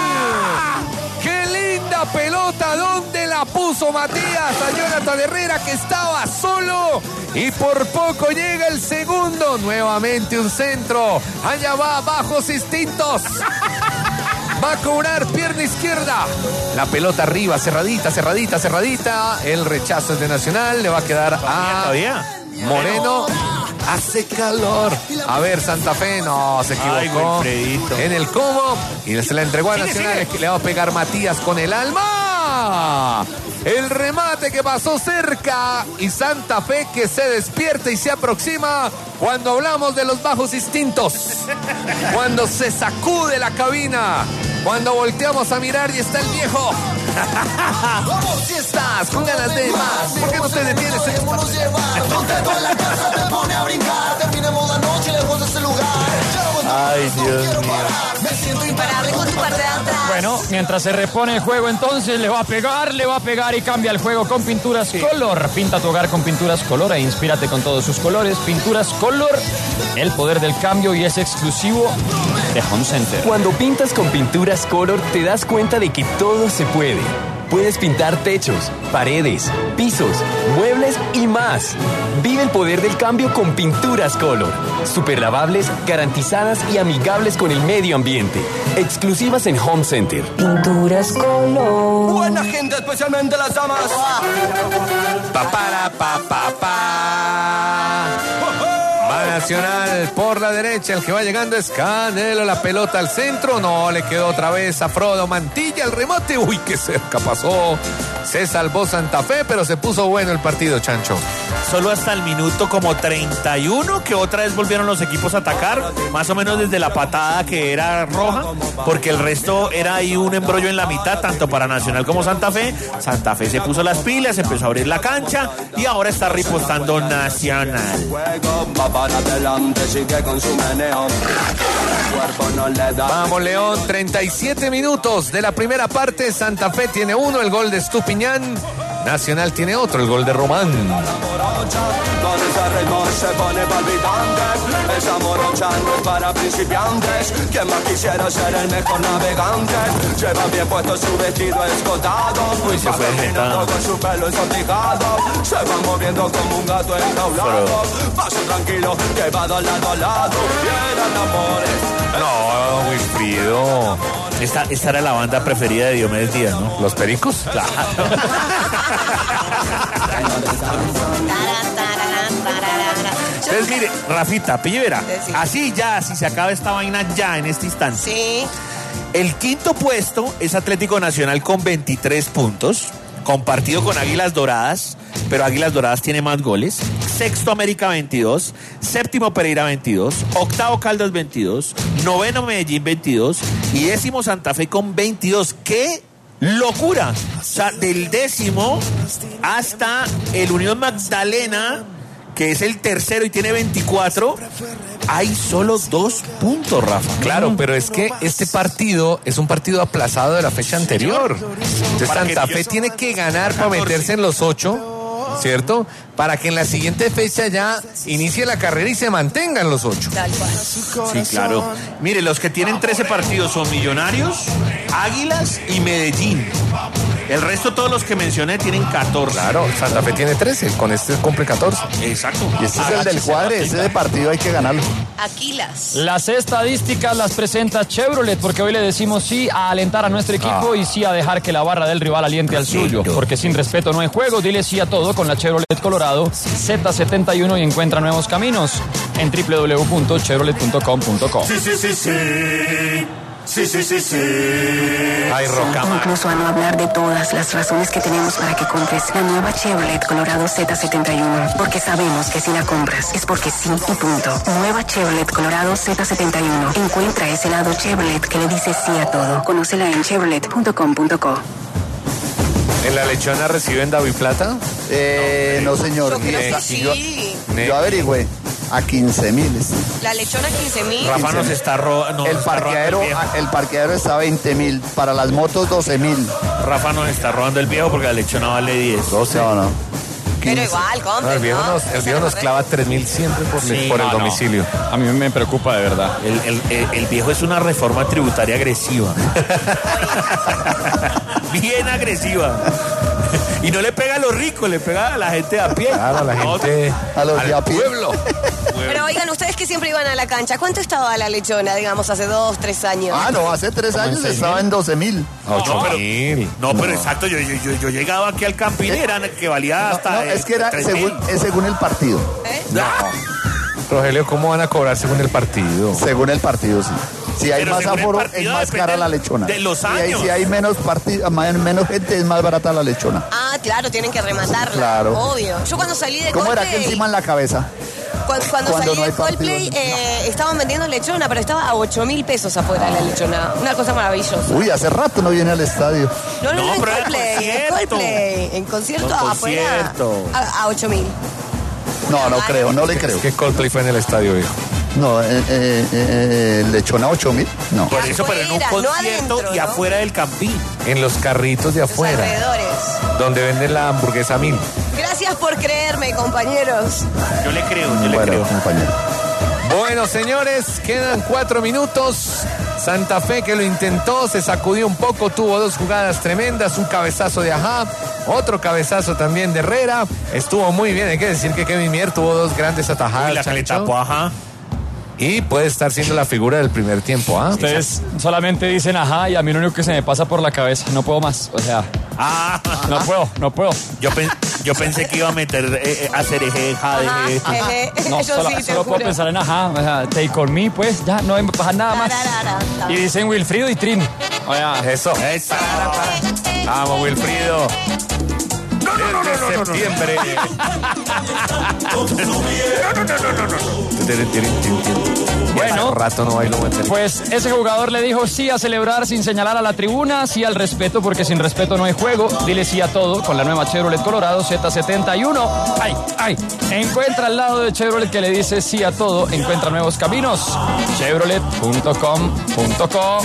Pelota, ¿dónde la puso Matías? A Jonathan Herrera, que estaba solo y por poco llega el segundo. Nuevamente un centro. Allá va bajos instintos. Va a cobrar pierna izquierda. La pelota arriba, cerradita. El rechazo es de Nacional. Le va a quedar a Moreno. Hace calor. A ver, Santa Fe, no, se equivocó. En el como. Y se la entregó a Nacional. Le va a pegar Matías con el alma. El remate que pasó cerca. Y Santa Fe que se despierta y se aproxima. Cuando hablamos de los bajos instintos. Cuando se sacude la cabina. Cuando volteamos a mirar y está el viejo. Si estás con ganas de más, ¿por qué no te detienes? Ay, Dios mío. Imparable con tu parte de atrás. Bueno, mientras se repone el juego, entonces le va a pegar y cambia el juego con Pinturas Color. Pinta tu hogar con Pinturas Color e inspírate con todos sus colores. Pinturas Color, el poder del cambio, y es exclusivo de Home Center. Cuando pintas con Pinturas Color, te das cuenta de que todo se puede. Puedes pintar techos, paredes, pisos, muebles y más. Vive el poder del cambio con Pinturas Color. Super lavables, garantizadas y amigables con el medio ambiente. Exclusivas en Home Center. Pinturas Color. Buena gente, especialmente las damas. Va Nacional por la derecha, el que va llegando es Canelo, la pelota al centro, no, le quedó otra vez a Frodo Mantilla, el remate, uy, qué cerca pasó, se salvó Santa Fe, pero se puso bueno el partido, Chancho. Solo hasta el minuto como 31 que otra vez volvieron los equipos a atacar, más o menos desde la patada que era roja, porque el resto era ahí un embrollo en la mitad, tanto para Nacional como Santa Fe. Santa Fe se puso las pilas, empezó a abrir la cancha y ahora está ripostando Nacional. Vamos, León, 37 minutos de la primera parte. Santa Fe tiene uno, el gol de Estupiñán. Nacional tiene otro, el gol de Román. Con ese ritmo se pone palpitante. Esa morocha no es para principiantes. Quien más quisiera ser el mejor navegante. Lleva bien puesto su vestido escotado. Uy, se fue caminando con su pelo ensortijado. Se va moviendo como un gato enjaulado. Paso tranquilo, llevado lado a lado. Eran amores. No, Wilfrido. Esta era la banda preferida de Diomedes Díaz, ¿no? ¿Los Pericos? Claro. Entonces, mire, Rafita, Pillera, así ya, si se acaba esta vaina ya en este instante. Sí. El quinto puesto es Atlético Nacional con 23 puntos, compartido con Águilas Doradas, pero Águilas Doradas tiene más goles. sexto América 22, séptimo Pereira 22, octavo Caldas 22, noveno Medellín 22 y décimo Santa Fe con 22. ¡Qué locura! O sea, del décimo hasta el Unión Magdalena, que es el tercero y tiene 24, hay solo 2 puntos, Rafa. Claro, pero es que este partido es un partido aplazado de la fecha anterior. Entonces Santa Fe tiene que ganar para meterse en los 8, ¿cierto? Para que en la siguiente fecha ya inicie la carrera y se mantengan los 8. Tal cual. Sí, claro. Mire, los que tienen 13 partidos son Millonarios, Águilas y Medellín. El resto, todos los que mencioné, tienen 14. Claro, Santa Fe tiene 13, con este cumple 14. Exacto. Y este es el del cuadre, ese de partido hay que ganarlo. Aquilas. Las estadísticas las presenta Chevrolet, porque hoy le decimos sí a alentar a nuestro equipo y sí a dejar que la barra del rival aliente al suyo. Porque sin respeto no hay juego. Dile sí a todo con la Chevrolet Colorado Z71 y encuentra nuevos caminos en www.chevrolet.com.co. Sí. Ay, Rocama. Incluso a no hablar de todas las razones que tenemos para que compres la nueva Chevrolet Colorado Z71. Porque sabemos que si la compras es porque sí y punto. Nueva Chevrolet Colorado Z71. Encuentra ese lado Chevrolet que le dice sí a todo. Conócela en chevrolet.com.co. ¿En la lechona reciben David Plata? No, señor. Yo creo que sí. Yo averigüé. A 15.000. La lechona 15.000. Rafa nos está robando. El parqueadero está a 20.000. Para las motos 12.000. Rafa nos está robando el viejo porque la lechona vale 10. 12. No. Pero igual, compren, No, el viejo nos clava 3.000 siempre por el domicilio. A mí me preocupa de verdad. El viejo es una reforma tributaria agresiva. Bien agresiva. Y no le pega a los ricos, le pega a la gente de a pie. Claro, a la gente. A los de a pie. Pueblo. Pero oigan, ustedes que siempre iban a la cancha, ¿cuánto estaba la lechona, digamos, hace 2, 3 años? No, hace 3 años estaba en 12.000. 8.000. No, pero exacto, yo llegaba aquí al Campín, que valía hasta. No, es que era 3.000. según el partido. No. Rogelio, ¿cómo van a cobrar según el partido? Según el partido, sí. Si hay Pero más según el aforo, es partido más cara la lechona. de los años. Si hay menos gente, es más barata la lechona. Ah, claro, tienen que rematarla. Claro. Obvio. Yo cuando salí de ¿Cómo Coldplay... era que encima en la cabeza? Cuando Cuando salí no hay de Coldplay, estaban vendiendo lechona, pero estaba a 8.000 pesos afuera la lechona. Una cosa maravillosa. Uy, hace rato no viene al estadio. No, en pero era Coldplay, concierto. En concierto No, afuera concierto. a 8.000. No creo, no le creo. Es que Coldplay fue en el estadio, viejo. No, lechona 8.000. No. Por eso, pero en un Afuera, no concierto adentro, y ¿no? afuera del Campín. En los carritos de Los afuera, alrededores. donde venden la hamburguesa 1000. Gracias por creerme, compañeros. Yo le creo, Bueno, compañero. Bueno, señores, quedan 4 minutos. Santa Fe, que lo intentó, se sacudió un poco, tuvo 2 jugadas tremendas, un cabezazo de Ajá, otro cabezazo también de Herrera. Estuvo muy bien, hay que decir que Kevin Mier tuvo 2 grandes atajadas. Y la que le Chancho. tapó, ajá. Y puede estar siendo la figura del primer tiempo, ¿ah? Ustedes solamente dicen ajá y a mí lo único que se me pasa por la cabeza. No puedo más. O sea, no puedo. Yo pensé que iba a meter hacer eje, No, solo puedo pensar en ajá. O sea, take on me, pues ya, no hay que pasar nada más. Y dicen Wilfrido y Trin. O sea, Eso. Vamos, Wilfrido. Desde septiembre. Bueno, rato no bailo. pues ese jugador le dijo sí a celebrar sin señalar a la tribuna, sí al respeto, porque sin respeto no hay juego. Dile sí a todo con la nueva Chevrolet Colorado Z71. ¡Ay! Encuentra al lado de Chevrolet que le dice sí a todo, encuentra nuevos caminos. Chevrolet.com.co.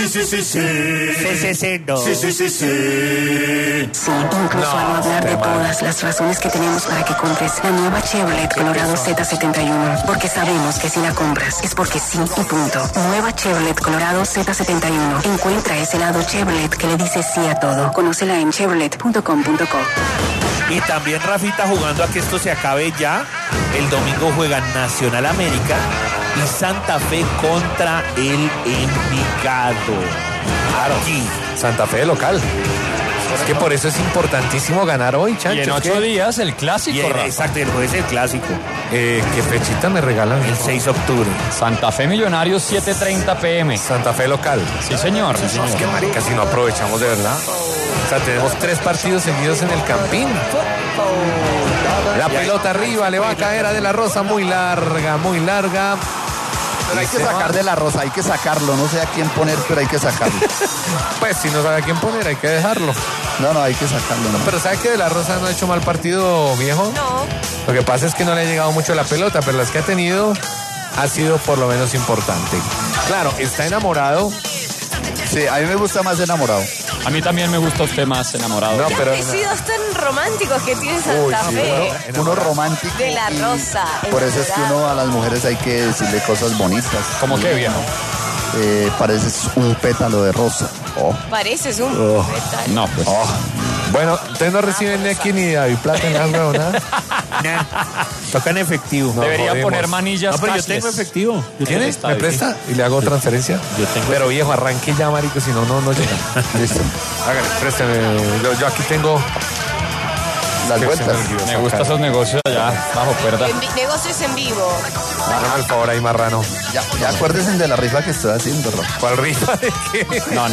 Sí, incluso a no hablar de todas las razones que tenemos para que compres la nueva Chevrolet Colorado Z71. Porque sabemos que si la compras es porque sí y punto. Nueva Chevrolet Colorado Z71. Encuentra ese lado Chevrolet que le dice sí a todo. Conócela en chevrolet.com.co. Y también Rafita, jugando a que esto se acabe ya, el domingo juega Nacional América y Santa Fe contra el Envigado. Aquí. Santa Fe local. Es que por eso es importantísimo ganar hoy, Chancho. Y en 8 días el clásico, Rafa. Exacto, el jueves el clásico. ¿Qué fechita me regalan? El 6 de octubre. Santa Fe Millonarios, 7:30 p.m. Santa Fe local. Sí, señor. Es que marica, si no aprovechamos de verdad. O sea, tenemos 3 partidos seguidos en el Campín. La pelota arriba, le va a caer a De La Rosa, muy larga, muy larga. Pero hay que sacar De La Rosa, hay que sacarlo. No sé a quién poner, pero hay que sacarlo. Pues si no sabe a quién poner, hay que dejarlo. No, hay que sacarlo. No. Pero ¿sabe que De La Rosa no ha hecho mal partido, viejo? No. Lo que pasa es que no le ha llegado mucho la pelota, pero las que ha tenido ha sido por lo menos importante. Claro, está enamorado. Sí, a mí me gusta más Enamorado. A mí también me gusta usted más Enamorado. No, pero vestidos tan románticos que tiene Santa Fe. Uno romántico. De La Rosa. Por eso es que uno a las mujeres hay que decirle cosas bonitas. ¿Cómo qué, viejo? Pareces un pétalo de rosa. Oh. Pareces un pétalo. No, pues. Oh. bueno, ustedes no reciben ni aquí ni David Plata en las huevonadas. Toca en efectivo. No, Debería jodimos. poner manillas. No, pero yo cashless. tengo efectivo. ¿Tiene? ¿Me presta? ¿Y le hago transferencia? Yo tengo. Pero viejo, arranque ya, marico, si no llega. Listo. Hágale, présteme. Yo aquí tengo Las vueltas. Me gustan esos negocios allá, bajo cuerda. Negocios en vivo. Hágame el favor ahí, marrano. Ya acuérdense de la rifa que estoy haciendo, Ro. ¿Cuál rifa de qué? No.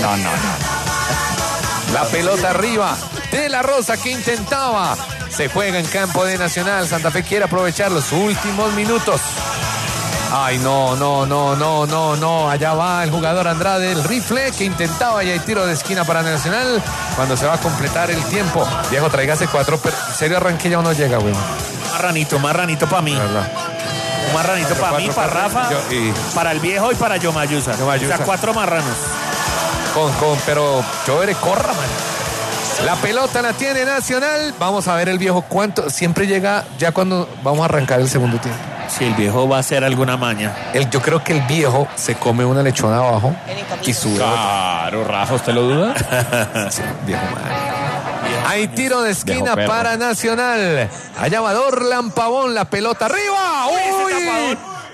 La pelota arriba. De La Rosa que intentaba. Se juega en campo de Nacional. Santa Fe quiere aprovechar los últimos minutos. Ay, no. Allá va el jugador Andrade, el rifle que intentaba y hay tiro de esquina para Nacional cuando se va a completar el tiempo. Viejo, tráigase 4, pero en serio arranque ya uno llega, güey. Marranito para mí. Un marranito para mí, para Rafa, para el viejo y para Yomayusa. O sea, 4 marranos. Pero chévere, corra, man. La pelota la tiene Nacional. Vamos a ver el viejo cuánto. Siempre llega ya cuando vamos a arrancar el segundo tiempo. Si el viejo va a hacer alguna maña. Yo creo que el viejo se come una lechona abajo y sube. Claro, Rafa, ¿usted lo duda? Sí, viejo madre. Hay tiro de esquina para Nacional. Allá va Dorlan Pavón, la pelota arriba. ¡Uy!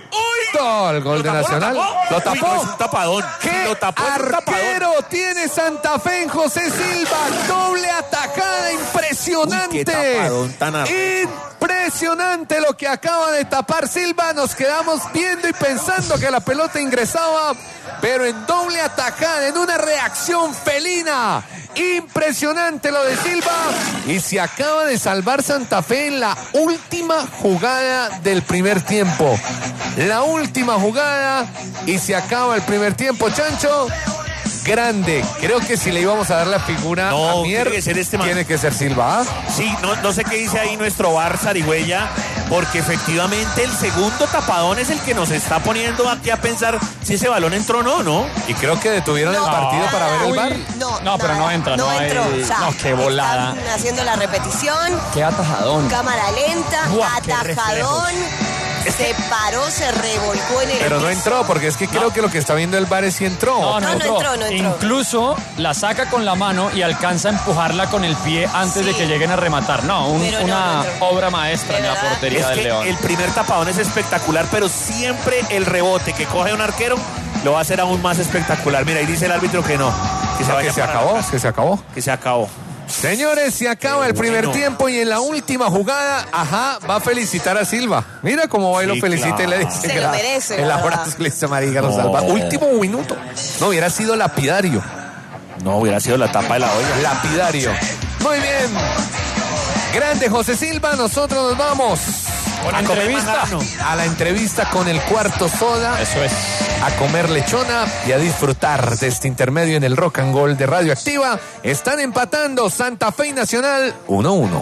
El gol de Nacional. Lo tapó. Uy, no, es un tapadón. ¿Qué Lo tapó, es un arquero tiene Santa Fe en José Silva? Doble atacada impresionante. Uy, qué tapadón tan Impresionante lo que acaba de tapar Silva. Nos quedamos viendo y pensando que la pelota ingresaba, pero en doble atacada, en una reacción felina. Impresionante lo de Silva. Y se acaba de salvar Santa Fe en la última jugada del primer tiempo. La última jugada y se acaba el primer tiempo, Chancho. Grande. Creo que si le íbamos a dar la figura a Mier, tiene que ser este man. Tiene que ser Silva. Sí, no sé qué dice ahí nuestro bar Zarigüeya, porque efectivamente el segundo tapadón es el que nos está poniendo aquí a pensar si ese balón entró o no. Y creo que detuvieron el partido para ver el bar. No, pero no entra, no hay- entró. O sea, no, qué volada. están haciendo la repetición. Qué atajadón. Cámara lenta, Buah, qué atajadón. Se paró, se revolcó en el Pero no piso. entró, porque es que creo que lo que está viendo el bar es si entró. No entró. Incluso la saca con la mano y alcanza a empujarla con el pie antes de que lleguen a rematar. Pero Una entró. obra maestra De en la verdad. portería Es del que León. el primer tapadón es espectacular, pero siempre el rebote que coge un arquero lo va a hacer aún más espectacular. Mira, ahí dice el árbitro que no. Que se vaya para la casa. Que se acabó. Que se acabó. Señores, se acaba el primer tiempo y en la última jugada, va a felicitar a Silva. Mira cómo va y lo Sí, felicita y le claro. dice. Se lo merece, El la abrazo verdad. le dice María lo salva. Último minuto. No, hubiera sido lapidario. No, hubiera sido la tapa de la olla. Lapidario. Muy bien. Grande José Silva, nosotros nos vamos. Con a entrevista. marrano. A la entrevista con el Cuarto Soda. Eso es. A comer lechona y a disfrutar de este intermedio en el Rock and Roll de Radioactiva. Están empatando Santa Fe y Nacional 1-1.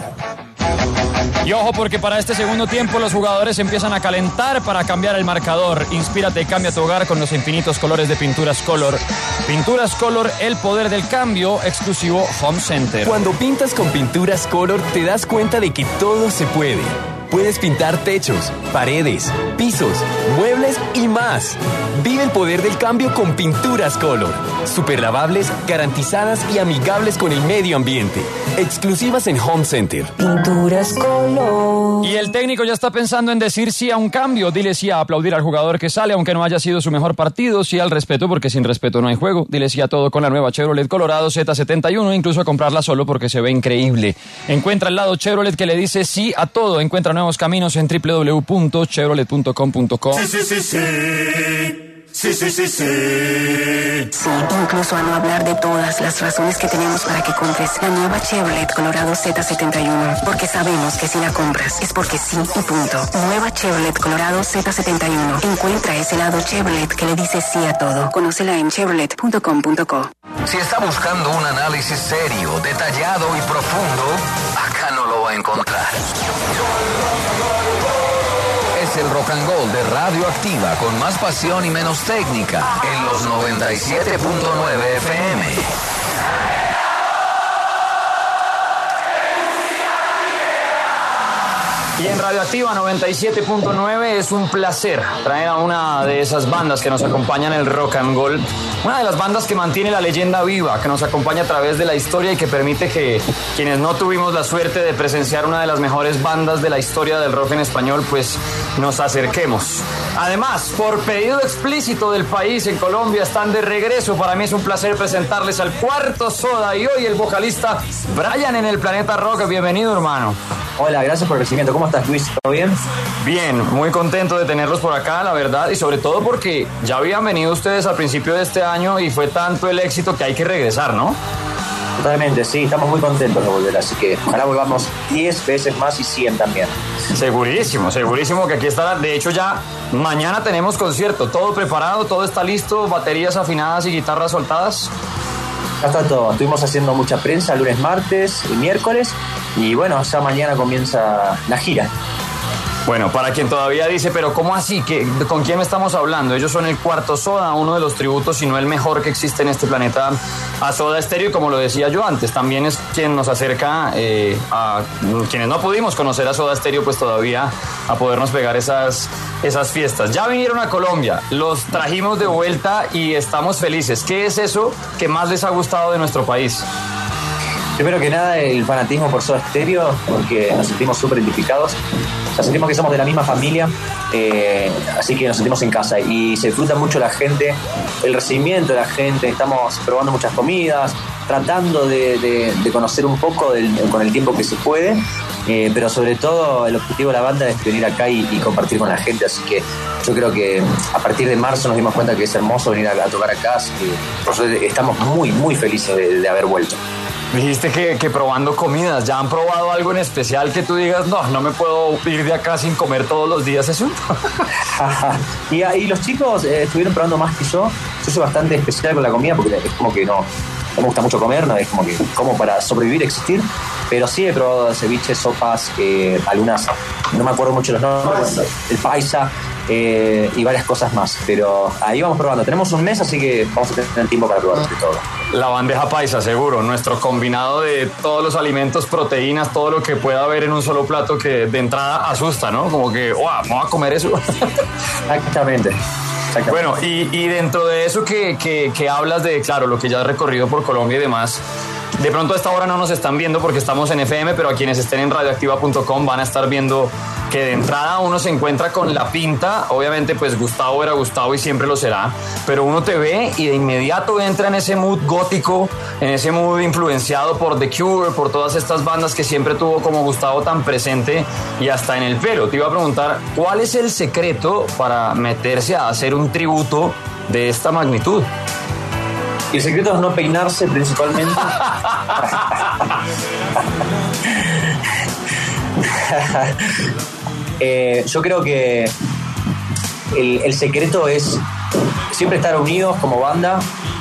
Y ojo, porque para este segundo tiempo los jugadores empiezan a calentar para cambiar el marcador. Inspírate y cambia tu hogar con los infinitos colores de Pinturas Color. Pinturas Color, el poder del cambio, exclusivo Home Center. Cuando pintas con Pinturas Color, te das cuenta de que todo se puede. Puedes pintar techos, paredes, pisos, muebles y más. Vive el poder del cambio con Pinturas Color. Super lavables, garantizadas y amigables con el medio ambiente. Exclusivas en Home Center. Pinturas Color. Y el técnico ya está pensando en decir sí a un cambio. Dile sí a aplaudir al jugador que sale, aunque no haya sido su mejor partido. Sí al respeto, porque sin respeto no hay juego. Dile sí a todo con la nueva Chevrolet Colorado Z71, incluso a comprarla solo porque se ve increíble. Encuentra el lado Chevrolet que le dice sí a todo. Encuentra nuevos caminos en www.chevrolet.com.co. Sí. Sí, sí, sí, sí. Sí, incluso a no hablar de todas las razones que tenemos para que compres la nueva Chevrolet Colorado Z71. Porque sabemos que si la compras es porque sí y punto. Nueva Chevrolet Colorado Z71. Encuentra ese lado Chevrolet que le dice sí a todo. Conócela en chevrolet.com.co. Si está buscando un análisis serio, detallado y profundo, acá no lo va a encontrar. Es el Rock and Roll de Radioactiva con más pasión y menos técnica en los 97.9 FM. Y en Radioactiva 97.9 es un placer traer a una de esas bandas que nos acompañan en el Rock and Roll, una de las bandas que mantiene la leyenda viva, que nos acompaña a través de la historia y que permite que quienes no tuvimos la suerte de presenciar una de las mejores bandas de la historia del rock en español, pues nos acerquemos. Además, por pedido explícito del país, en Colombia están de regreso. Para mí es un placer presentarles al Cuarto Soda y hoy el vocalista Brian en el Planeta Rock. Bienvenido, hermano. Hola, gracias por el recibimiento. ¿Cómo estás, Luis? ¿Todo bien? Bien, muy contento de tenerlos por acá, la verdad, y sobre todo porque ya habían venido ustedes al principio de este año y fue tanto el éxito que hay que regresar, ¿no? Totalmente, sí, estamos muy contentos de volver, así que ojalá volvamos 10 veces más y 100 también. Segurísimo, segurísimo que aquí estará. De hecho, ya mañana tenemos concierto, todo preparado, todo está listo, baterías afinadas y guitarras soltadas. Ya está todo, estuvimos haciendo mucha prensa lunes, martes y miércoles y bueno, ya mañana comienza la gira. Bueno, para quien todavía dice, pero ¿cómo así? ¿Con quién estamos hablando? Ellos son el Cuarto Soda, uno de los tributos, si no el mejor que existe en este planeta a Soda Stereo, y como lo decía yo antes, también es quien nos acerca a quienes no pudimos conocer a Soda Stereo, pues todavía a podernos pegar esas fiestas. Ya vinieron a Colombia, los trajimos de vuelta y estamos felices. ¿Qué es eso que más les ha gustado de nuestro país? Primero que nada, el fanatismo por Soda Stereo, porque nos sentimos súper identificados. O sea, sentimos que somos de la misma familia, así que nos sentimos en casa y se disfruta mucho la gente, el recibimiento de la gente. Estamos probando muchas comidas, tratando de conocer un poco con el tiempo que se puede, pero sobre todo el objetivo de la banda es venir acá y compartir con la gente, así que yo creo que a partir de marzo nos dimos cuenta que es hermoso venir a tocar acá, así que por eso estamos muy, muy felices de haber vuelto. Dijiste que probando comidas, ¿ya han probado algo en especial que tú digas, no me puedo ir de acá sin comer todos los días eso? y los chicos estuvieron probando más que yo. Yo soy bastante especial con la comida porque es como que no me gusta mucho comer, no es como que como para sobrevivir, existir. Pero sí he probado ceviches, sopas, algunas, no me acuerdo mucho los nombres, el paisa y varias cosas más. Pero ahí vamos probando. Tenemos un mes, así que vamos a tener tiempo para probar de todo. La bandeja paisa, seguro. Nuestro combinado de todos los alimentos, proteínas, todo lo que pueda haber en un solo plato que de entrada asusta, ¿no? Como que, wow, ¿vamos a comer eso? Exactamente. Bueno, y dentro de eso que hablas de, claro, lo que ya has recorrido por Colombia y demás, de pronto a esta hora no nos están viendo porque estamos en FM, pero a quienes estén en radioactiva.com van a estar viendo que de entrada uno se encuentra con la pinta. Obviamente pues Gustavo era Gustavo y siempre lo será, pero uno te ve y de inmediato entra en ese mood gótico, en ese mood influenciado por The Cure, por todas estas bandas que siempre tuvo como Gustavo tan presente, y hasta en el pelo. Te iba a preguntar, ¿cuál es el secreto para meterse a hacer un tributo de esta magnitud? El secreto es no peinarse principalmente. Yo creo que el secreto es siempre estar unidos como banda,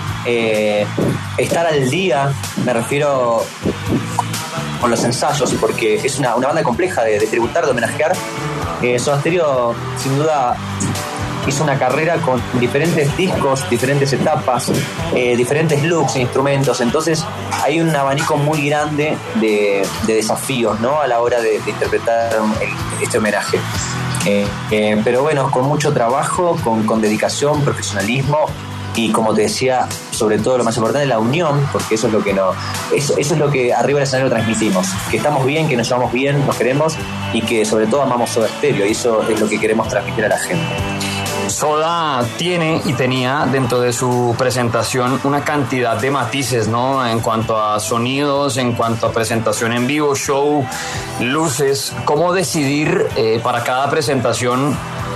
estar al día, me refiero con los ensayos, porque es una banda compleja de tributar, de homenajear. Soda Stereo sin duda hizo una carrera con diferentes discos, diferentes etapas, diferentes looks e instrumentos. Entonces hay un abanico muy grande de desafíos, ¿no? A la hora de interpretar este homenaje. Pero bueno, con mucho trabajo, con dedicación, profesionalismo y, como te decía, sobre todo lo más importante, la unión, porque eso es lo que eso es lo que arriba del escenario transmitimos, que estamos bien, que nos llevamos bien, nos queremos y que sobre todo amamos Soda Stereo, y eso es lo que queremos transmitir a la gente. Soda tiene y tenía dentro de su presentación una cantidad de matices, ¿no? En cuanto a sonidos, en cuanto a presentación en vivo, show, luces. ¿Cómo decidir para cada presentación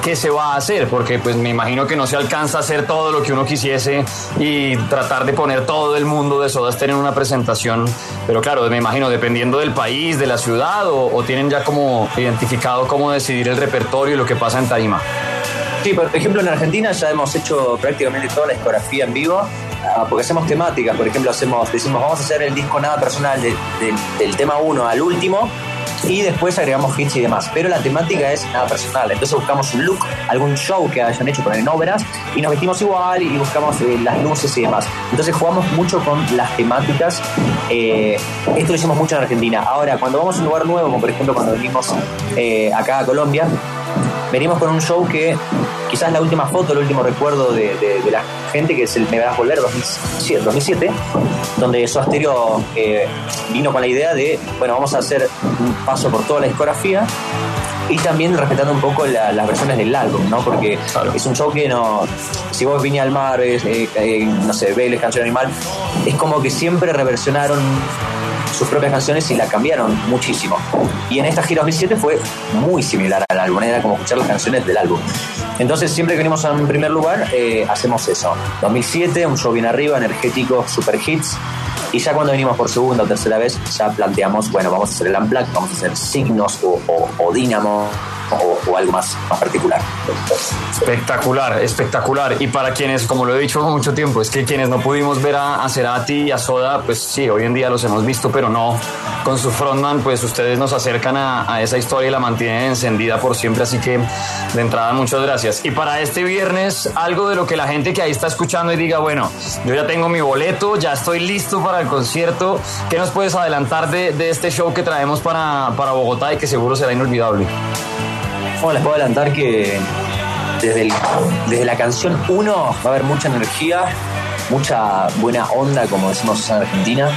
¿qué se va a hacer? Porque pues me imagino que no se alcanza a hacer todo lo que uno quisiese y tratar de poner todo el mundo de Soda Stereo en una presentación, pero claro, me imagino dependiendo del país, de la ciudad, o tienen ya como identificado cómo decidir el repertorio y lo que pasa en tarima. Sí, por ejemplo en Argentina ya hemos hecho prácticamente toda la discografía en vivo, porque hacemos temáticas. Por ejemplo decimos vamos a hacer el disco Nada Personal del tema 1 al último, y después agregamos hits y demás, pero la temática es Nada Personal. Entonces buscamos un look, algún show que hayan hecho en obras, y nos vestimos igual y buscamos las luces y demás. Entonces jugamos mucho con las temáticas. Esto lo hicimos mucho en Argentina. Ahora, cuando vamos a un lugar nuevo, como por ejemplo cuando venimos acá a Colombia, venimos con un show que quizás la última foto, el último recuerdo de la gente, que es el Me Verás Volver 2007, donde Soda Stereo vino con la idea de, bueno, vamos a hacer un paso por toda la discografía y también respetando un poco las versiones del álbum, ¿no? Porque claro, es un show que no, si vos Viña del Mar, no sé, Vélez, Canción Animal, es como que siempre reversionaron sus propias canciones y la cambiaron muchísimo. Y en esta gira 2007 fue muy similar al álbum, era como escuchar las canciones del álbum. Entonces siempre que venimos a un primer lugar hacemos eso. 2007, un show bien arriba, energético, super hits. Y ya cuando venimos por segunda o tercera vez ya planteamos, bueno, vamos a hacer el Unplugged, vamos a hacer Signos o Dínamo o algo más particular. Espectacular, espectacular. Y para quienes, como lo he dicho hace mucho tiempo, es que quienes no pudimos ver a Cerati y a Soda, pues sí, hoy en día los hemos visto, pero no con su frontman, pues ustedes nos acercan a esa historia y la mantienen encendida por siempre, así que de entrada muchas gracias. Y para este viernes, algo de lo que la gente que ahí está escuchando y diga, bueno, yo ya tengo mi boleto, ya estoy listo para el concierto, ¿qué nos puedes adelantar de este show que traemos para Bogotá y que seguro será inolvidable? Bueno, les puedo adelantar que desde la canción 1 va a haber mucha energía, mucha buena onda, como decimos en Argentina,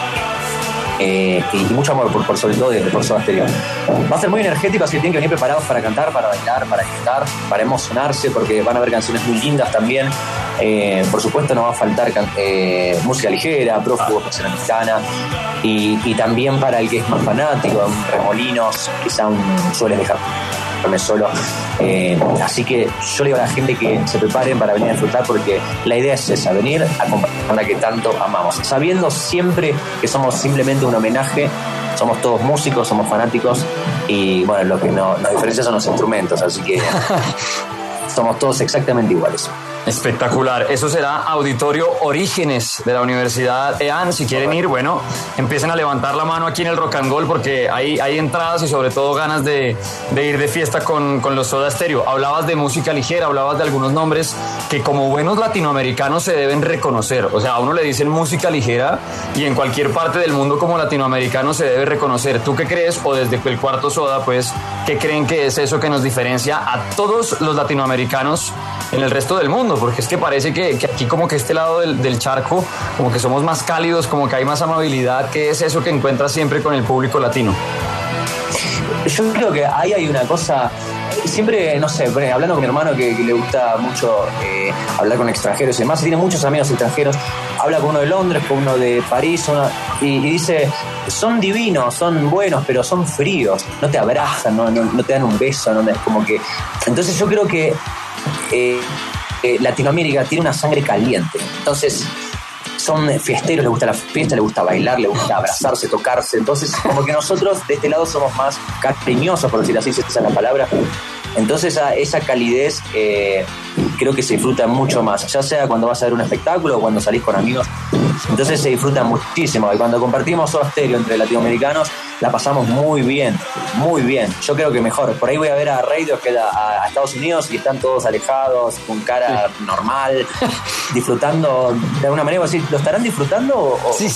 y mucho amor por sobre todo por Soda Stereo. Va a ser muy energético, así que tienen que venir preparados para cantar, para bailar, para gritar, para emocionarse, porque van a haber canciones muy lindas también. Por supuesto no va a faltar música ligera, Prófugos, Canción Mexicana, y también para el que es más fanático, un Remolinos, quizá un Sueles Dejarme Solo. Así que yo le digo a la gente que se preparen para venir a disfrutar, porque la idea es esa, venir a acompañar a la que tanto amamos, sabiendo siempre que somos simplemente un homenaje. Somos todos músicos, somos fanáticos, y bueno, lo que nos diferencia son los instrumentos, así que somos todos exactamente iguales. Espectacular. Eso será Auditorio Orígenes de la Universidad EAN. Si quieren ir, bueno, empiecen a levantar la mano aquí en el Rock and Roll, porque hay entradas y sobre todo ganas de ir de fiesta con los Soda Stereo. Hablabas de música ligera, hablabas de algunos nombres que como buenos latinoamericanos se deben reconocer. O sea, a uno le dicen música ligera y en cualquier parte del mundo como latinoamericano se debe reconocer. ¿Tú qué crees? O desde el Cuarto Soda, pues, ¿qué creen que es eso que nos diferencia a todos los latinoamericanos en el resto del mundo? Porque es que parece que aquí como que este lado del charco, como que somos más cálidos, como que hay más amabilidad. ¿Qué es eso que encuentras siempre con el público latino? Yo creo que ahí hay una cosa, siempre, no sé, hablando con mi hermano que le gusta mucho hablar con extranjeros y demás, tiene muchos amigos extranjeros, habla con uno de Londres, con uno de París, y dice, son divinos, son buenos, pero son fríos, no te abrazan, no te dan un beso, es como que... Entonces yo creo que Latinoamérica tiene una sangre caliente, entonces son fiesteros, les gusta la fiesta, les gusta bailar, les gusta abrazarse, tocarse, entonces como que nosotros de este lado somos más cariñosos, por decir así, si esa es la palabra. Entonces esa calidez creo que se disfruta mucho más, ya sea cuando vas a ver un espectáculo o cuando salís con amigos. Entonces se disfruta muchísimo, y cuando compartimos Soda Stereo entre latinoamericanos la pasamos muy bien, muy bien. Yo creo que mejor. Por ahí voy a ver a Radiohead a Estados Unidos y están todos alejados, con cara normal, disfrutando de alguna manera. ¿Lo estarán disfrutando o sí.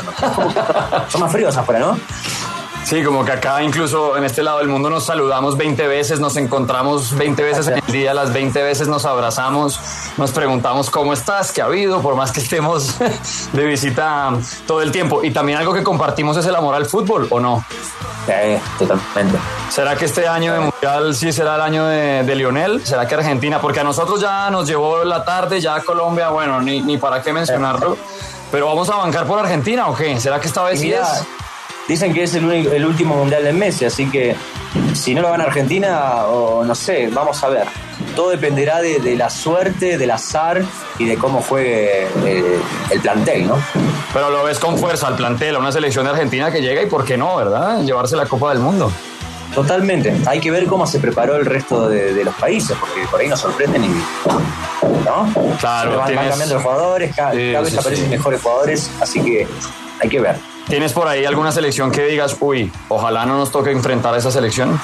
Son más fríos afuera, ¿no? Sí, como que acá incluso en este lado del mundo nos saludamos 20 veces, nos encontramos 20 veces en el día, las 20 veces nos abrazamos, nos preguntamos cómo estás, qué ha habido, por más que estemos de visita todo el tiempo. Y también algo que compartimos es el amor al fútbol, ¿o no? Sí, totalmente. ¿Será que este año de Mundial sí será el año de Lionel? ¿Será que Argentina? Porque a nosotros ya nos llevó la tarde, ya Colombia, bueno, ni para qué mencionarlo. Pero ¿vamos a bancar por Argentina o qué? ¿Será que esta vez sí es? Dicen que es el último mundial de Messi, así que si no lo gana Argentina, o no sé, vamos a ver. Todo dependerá de la suerte, del azar y de cómo juegue el plantel, ¿no? Pero lo ves con fuerza al plantel, a una selección de Argentina que llega y por qué no, ¿verdad? Llevarse la Copa del Mundo. Totalmente. Hay que ver cómo se preparó el resto de los países, porque por ahí nos sorprenden y... ¿no? Claro. Se van cambiando los jugadores, cada vez aparecen mejores jugadores, así que hay que ver. ¿Tienes por ahí alguna selección que digas, uy, ojalá no nos toque enfrentar a esa selección?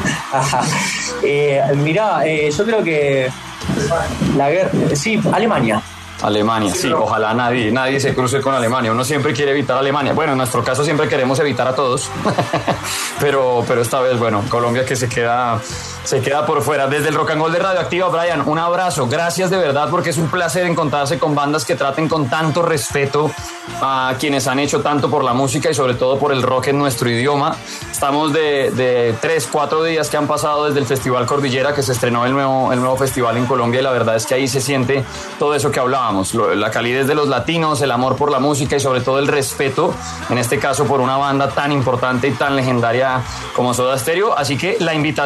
Mirá, yo creo que la guerra... Sí, Alemania, sí, ojalá nadie se cruce con Alemania. Uno siempre quiere evitar a Alemania. Bueno, en nuestro caso siempre queremos evitar a todos. pero esta vez, bueno, Colombia que se queda por fuera. Desde el Rock and Roll de Radioactiva, Brian, un abrazo. Gracias de verdad, porque es un placer encontrarse con bandas que traten con tanto respeto a quienes han hecho tanto por la música y sobre todo por el rock en nuestro idioma. Estamos de 3-4 días que han pasado desde el Festival Cordillera, que se estrenó el nuevo festival en Colombia, y la verdad es que ahí se siente todo eso que hablábamos. La calidez de los latinos, el amor por la música y sobre todo el respeto, en este caso por una banda tan importante y tan legendaria como Soda Stereo. Así que la invitación